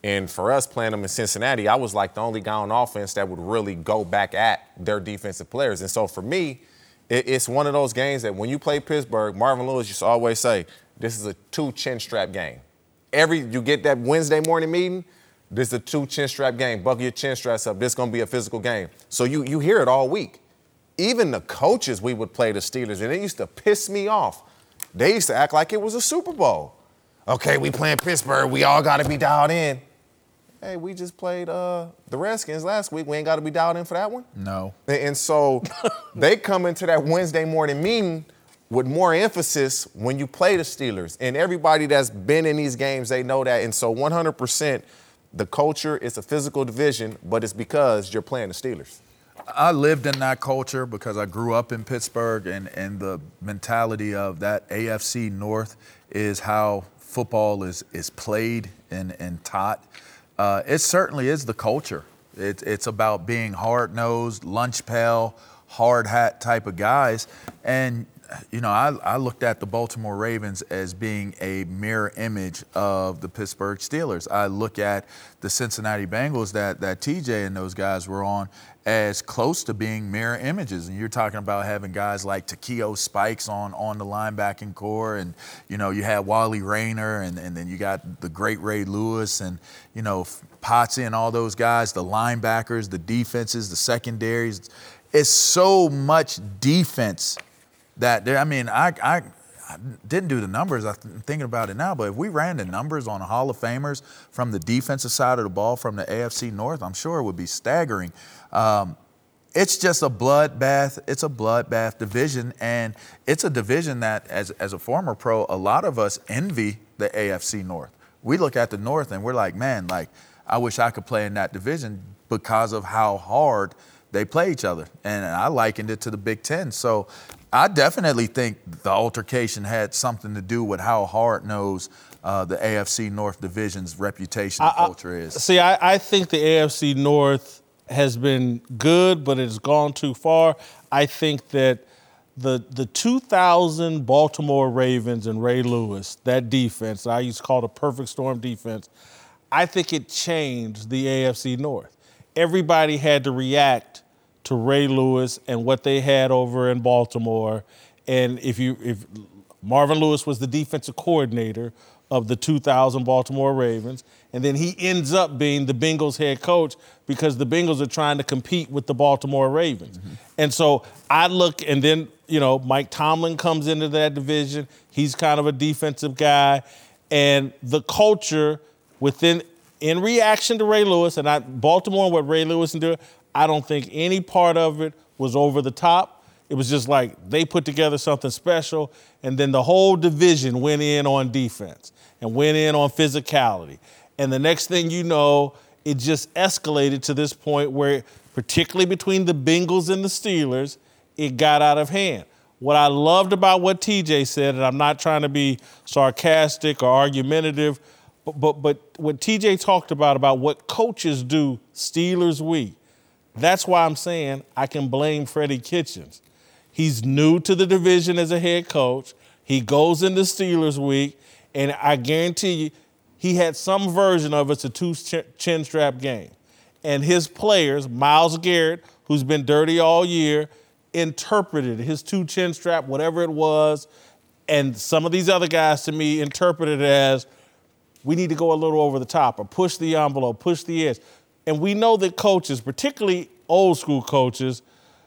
And for us playing them in Cincinnati, I was like the only guy on offense that would really go back at their defensive players. And so for me, it, it's one of those games that when you play Pittsburgh, Marvin Lewis used to always say, this is a two chin strap game. Every you get that Wednesday morning meeting, this is a two chin strap game. Buckle your chin straps up. This is going to be a physical game. So you you hear it all week. Even the coaches we would play the Steelers, and it used to piss me off. They used to act like it was a Super Bowl. Okay, we playing Pittsburgh. We all got to be dialed in. Hey, we just played uh, the Redskins last week. We ain't got to be dialed in for that one? No. And, and so they come into that Wednesday morning meeting with more emphasis when you play the Steelers. And everybody that's been in these games, they know that. And so one hundred percent the culture is a physical division, but it's because you're playing the Steelers. I lived in that culture because I grew up in Pittsburgh, and, and the mentality of that A F C North is how football is is played and, and taught. Uh, it certainly is the culture. It, it's about being hard-nosed, lunch pail, hard hat type of guys. And, you know, I, I looked at the Baltimore Ravens as being a mirror image of the Pittsburgh Steelers. I look at the Cincinnati Bengals that, that T J and those guys were on as close to being mirror images. And you're talking about having guys like Takeo Spikes on, on the linebacking core, and, you know, you had Wally Rayner, and, and then you got the great Ray Lewis, and, you know, Potsy and all those guys, the linebackers, the defenses, the secondaries. It's so much defense that there, I mean, I, I, I didn't do the numbers. I'm thinking about it now, but if we ran the numbers on Hall of Famers from the defensive side of the ball from the A F C North, I'm sure it would be staggering. Um, it's just a bloodbath. It's a bloodbath division, and it's a division that, as, as a former pro, a lot of us envy the A F C North. We look at the North and we're like, man, like, I wish I could play in that division because of how hard they play each other. And I likened it to the Big Ten. So I definitely think the altercation had something to do with how hard-nosed uh, the A F C North division's reputation and I, culture is. See, I, I think the A F C North has been good, but it's gone too far. I think that the the two thousand Baltimore Ravens and Ray Lewis, that defense, I used to call the perfect storm defense, I think it changed the A F C North. Everybody had to react to Ray Lewis and what they had over in Baltimore. And if you if Marvin Lewis was the defensive coordinator of the two thousand Baltimore Ravens, and then he ends up being the Bengals head coach because the Bengals are trying to compete with the Baltimore Ravens. Mm-hmm. And so I look, and then, you know, Mike Tomlin comes into that division. He's kind of a defensive guy. And the culture within, in reaction to Ray Lewis, and I, Baltimore and what Ray Lewis did, I don't think any part of it was over the top. It was just like they put together something special, and then the whole division went in on defense and went in on physicality. And the next thing you know, it just escalated to this point where, particularly between the Bengals and the Steelers, it got out of hand. What I loved about what T J said, and I'm not trying to be sarcastic or argumentative, but, but, but what T J talked about, about what coaches do Steelers week, that's why I'm saying I can blame Freddie Kitchens. He's new to the division as a head coach. He goes into Steelers week, and I guarantee you, he had some version of it's a two-chin strap game. And his players, Myles Garrett, who's been dirty all year, interpreted his two-chin strap, whatever it was, and some of these other guys, to me, interpreted it as we need to go a little over the top or push the envelope, push the edge. And we know that coaches, particularly old school coaches,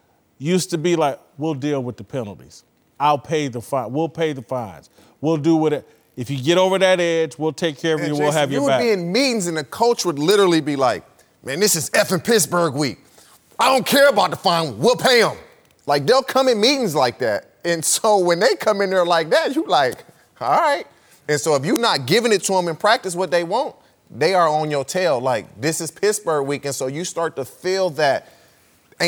used to be like, we'll deal with the penalties. I'll pay the fine. We'll pay the fines. We'll do what it. If you get over that edge, we'll take care of you. And We'll Jason, have your you back. would be in meetings and the coach would literally be like, man, this is effing Pittsburgh week. I don't care about the fine. We'll pay them. Like, they'll come in meetings like that. And so when they come in there like that, you like, all right. And so if you're not giving it to them in practice what they want, they are on your tail. Like, this is Pittsburgh week. And so you start to feel that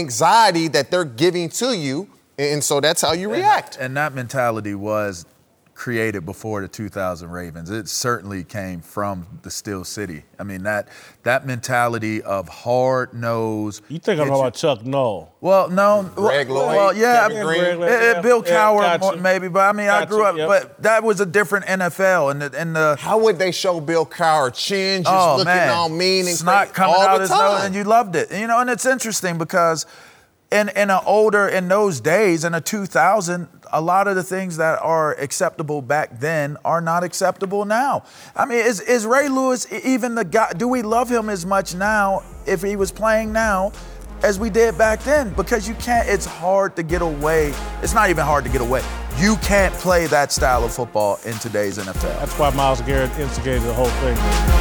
anxiety that they're giving to you. And so that's how you react. And, and that mentality was created before the two thousand Ravens. It certainly came from the Steel City. I mean, that that mentality of hard-nosed. You think I'm talking about Chuck Noll? Well, no. Greg well, Lloyd, well, yeah, Kevin I- Green. it- it- Yeah, Bill yeah, Cowher, gotcha. more- maybe, but I mean, I Gotcha, grew up, yep. but that was a different N F L, and the, and the How would they show Bill Cowher chin just oh looking man, all mean and snot crazy coming all out the his nose, time? and you loved it. You know, and it's interesting because in in an older in those days in a two thousand, a lot of the things that are acceptable back then are not acceptable now. I mean, is is Ray Lewis even the guy? Do we love him as much now if he was playing now as we did back then? Because you can't. It's hard to get away. It's not even hard to get away. You can't play that style of football in today's N F L. That's why Myles Garrett instigated the whole thing.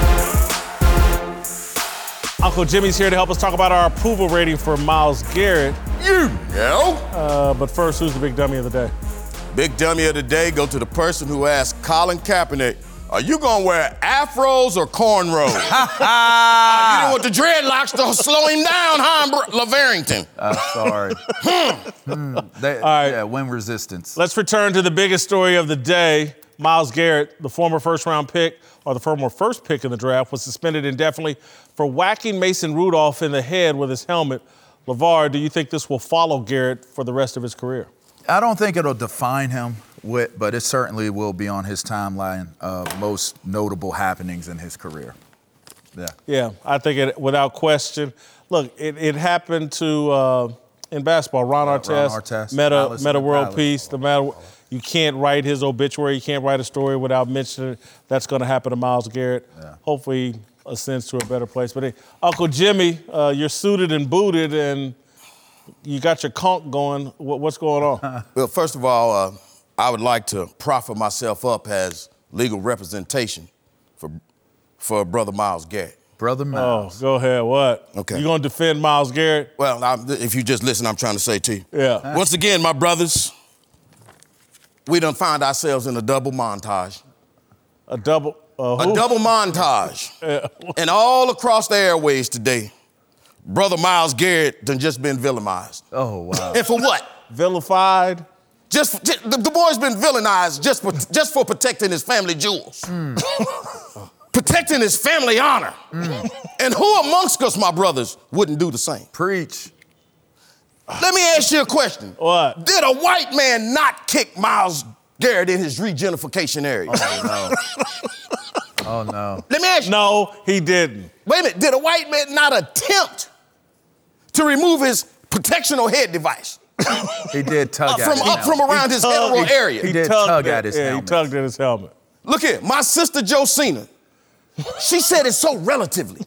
Uncle Jimmy's here to help us talk about our approval rating for Myles Garrett. You know. Uh, but first, who's the big dummy of the day? Big dummy of the day go to the person who asked Colin Kaepernick, are you going to wear afros or cornrows? uh, you didn't want the dreadlocks to slow him down, huh, LaVarrington? I'm sorry. Hmm. They, All right. Yeah, wind resistance. Let's return to the biggest story of the day. Myles Garrett, the former first-round pick, or the former first pick in the draft, was suspended indefinitely for whacking Mason Rudolph in the head with his helmet. LeVar, do you think this will follow Garrett for the rest of his career? I don't think it'll define him, with, but it certainly will be on his timeline of most notable happenings in his career. Yeah. Yeah, I think it, without question. Look, it, it happened to, uh, in basketball, Ron Ron Artest, Artest, meta, Alice in meta the world Palace. peace. The matter, you can't write his obituary. You can't write a story without mentioning that's going to happen to Myles Garrett. Yeah. Hopefully he ascends to a better place. But hey, Uncle Jimmy, uh, you're suited and booted, and you got your conch going. What, what's going on? Well, first of all, uh, I would like to proffer myself up as legal representation for for Brother Myles Garrett. Brother Oh, Miles. go ahead. What? Okay. You going to defend Myles Garrett? Well, I'm, if you just listen, I'm trying to say to you. Yeah. Once again, my brothers, we done find ourselves in a double montage. A double. Uh, A who? double montage. And all across the airways today, Brother Myles Garrett done just been villainized. Oh, wow. And for what? Vilified. Just, just the, the boy's been villainized just for just for protecting his family jewels, protecting his family honor. And who amongst us, my brothers, wouldn't do the same? Preach. Let me ask you a question. What? Did a white man not kick Myles Garrett in his regentrification area? Oh, no. Oh, no. Let me ask you. No, he didn't. Wait a minute. Did a white man not attempt to remove his protectional head device He did tug up at from his up from helmet. around his tugged- genital he- area? he did tugged tug it. at his yeah, helmet. he tugged at his helmet. Look here, my sister Josina, she said it so relatively.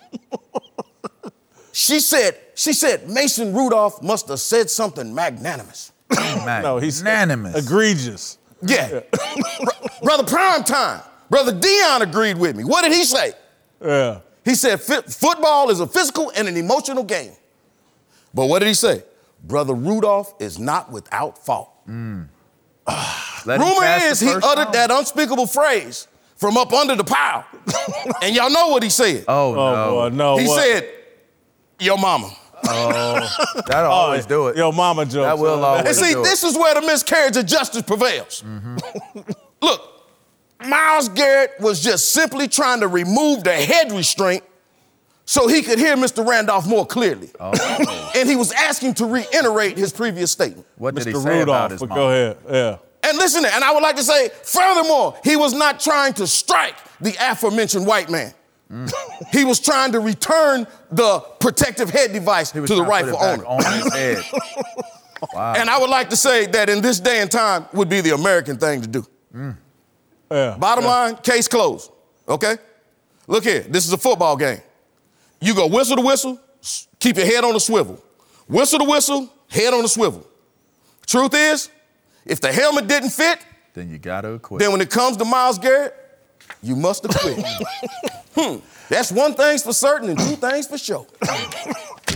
She said, she said Mason Rudolph must have said something magnanimous. No, he's Unanimous. egregious. Yeah. Br- Brother Primetime, Brother Dion agreed with me. What did he say? Yeah. He said "Fi- football is a physical and an emotional game. But what did he say? Brother Rudolph is not without fault. Let him Rumor pass the is he first uttered round. that unspeakable phrase from up under the pile. And y'all know what he said. Oh, Oh, no. boy, no. he what? said, yo mama. That'll always do it. Yo, mama joke. That will son. always And see, do it. this is where the miscarriage of justice prevails. Look, Myles Garrett was just simply trying to remove the head restraint so he could hear Mister Randolph more clearly. Oh. And he was asking to reiterate his previous statement. What did Mister he say Rudolph, about his but mom? go ahead. Yeah. And listen, and I would like to say, furthermore, he was not trying to strike the aforementioned white man. He was trying to return the protective head device He was to the trying to rightful put it back owner. on his head. Wow. And I would like to say that in this day and time would be the American thing to do. Yeah. Bottom line, case closed, okay? Look here, this is a football game. You go whistle to whistle, s- keep your head on the swivel. Whistle to whistle, head on the swivel. Truth is, if the helmet didn't fit, Then you got to quit. then when it comes to Myles Garrett, you must have quit. hmm. That's one thing's for certain and two things for sure. Uh,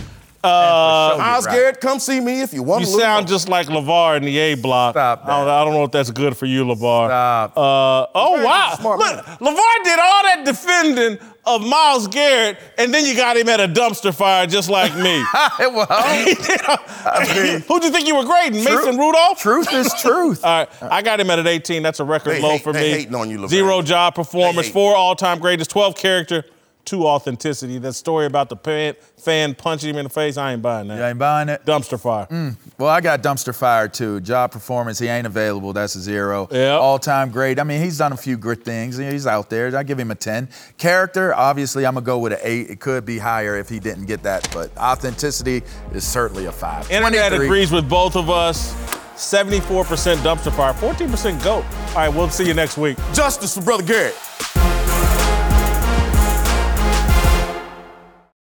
Uh, sure Miles right. Garrett, come see me if you want You to lose. sound just like LeVar in the A block. Stop that. I don't, I don't know if that's good for you, LeVar. Stop. Uh, oh, Very wow. smart Look, man. LeVar did all that defending of Miles Garrett, and then you got him at a dumpster fire just like me. well, I mean, Who'd you think you were grading? Truth- Mason Rudolph? truth is truth. All right, I got him at an eighteen. That's a record They low hate- for they me. hating on you, LeVar. Zero job performance, hate. four all-time greatest, twelve character, two authenticity. That story about the fan, fan punching him in the face, I ain't buying that. You ain't buying it? Dumpster fire. Well, I got dumpster fire too. Job performance, he ain't available. That's a zero. Yep. All-time great. I mean, he's done a few good things. He's out there. I give him a ten. Character, obviously, I'm gonna go with an eight. It could be higher if he didn't get that, but authenticity is certainly a five. Internet twenty-three. agrees with both of us. seventy-four percent dumpster fire, fourteen percent GOAT. All right, we'll see you next week. Justice for Brother Garrett.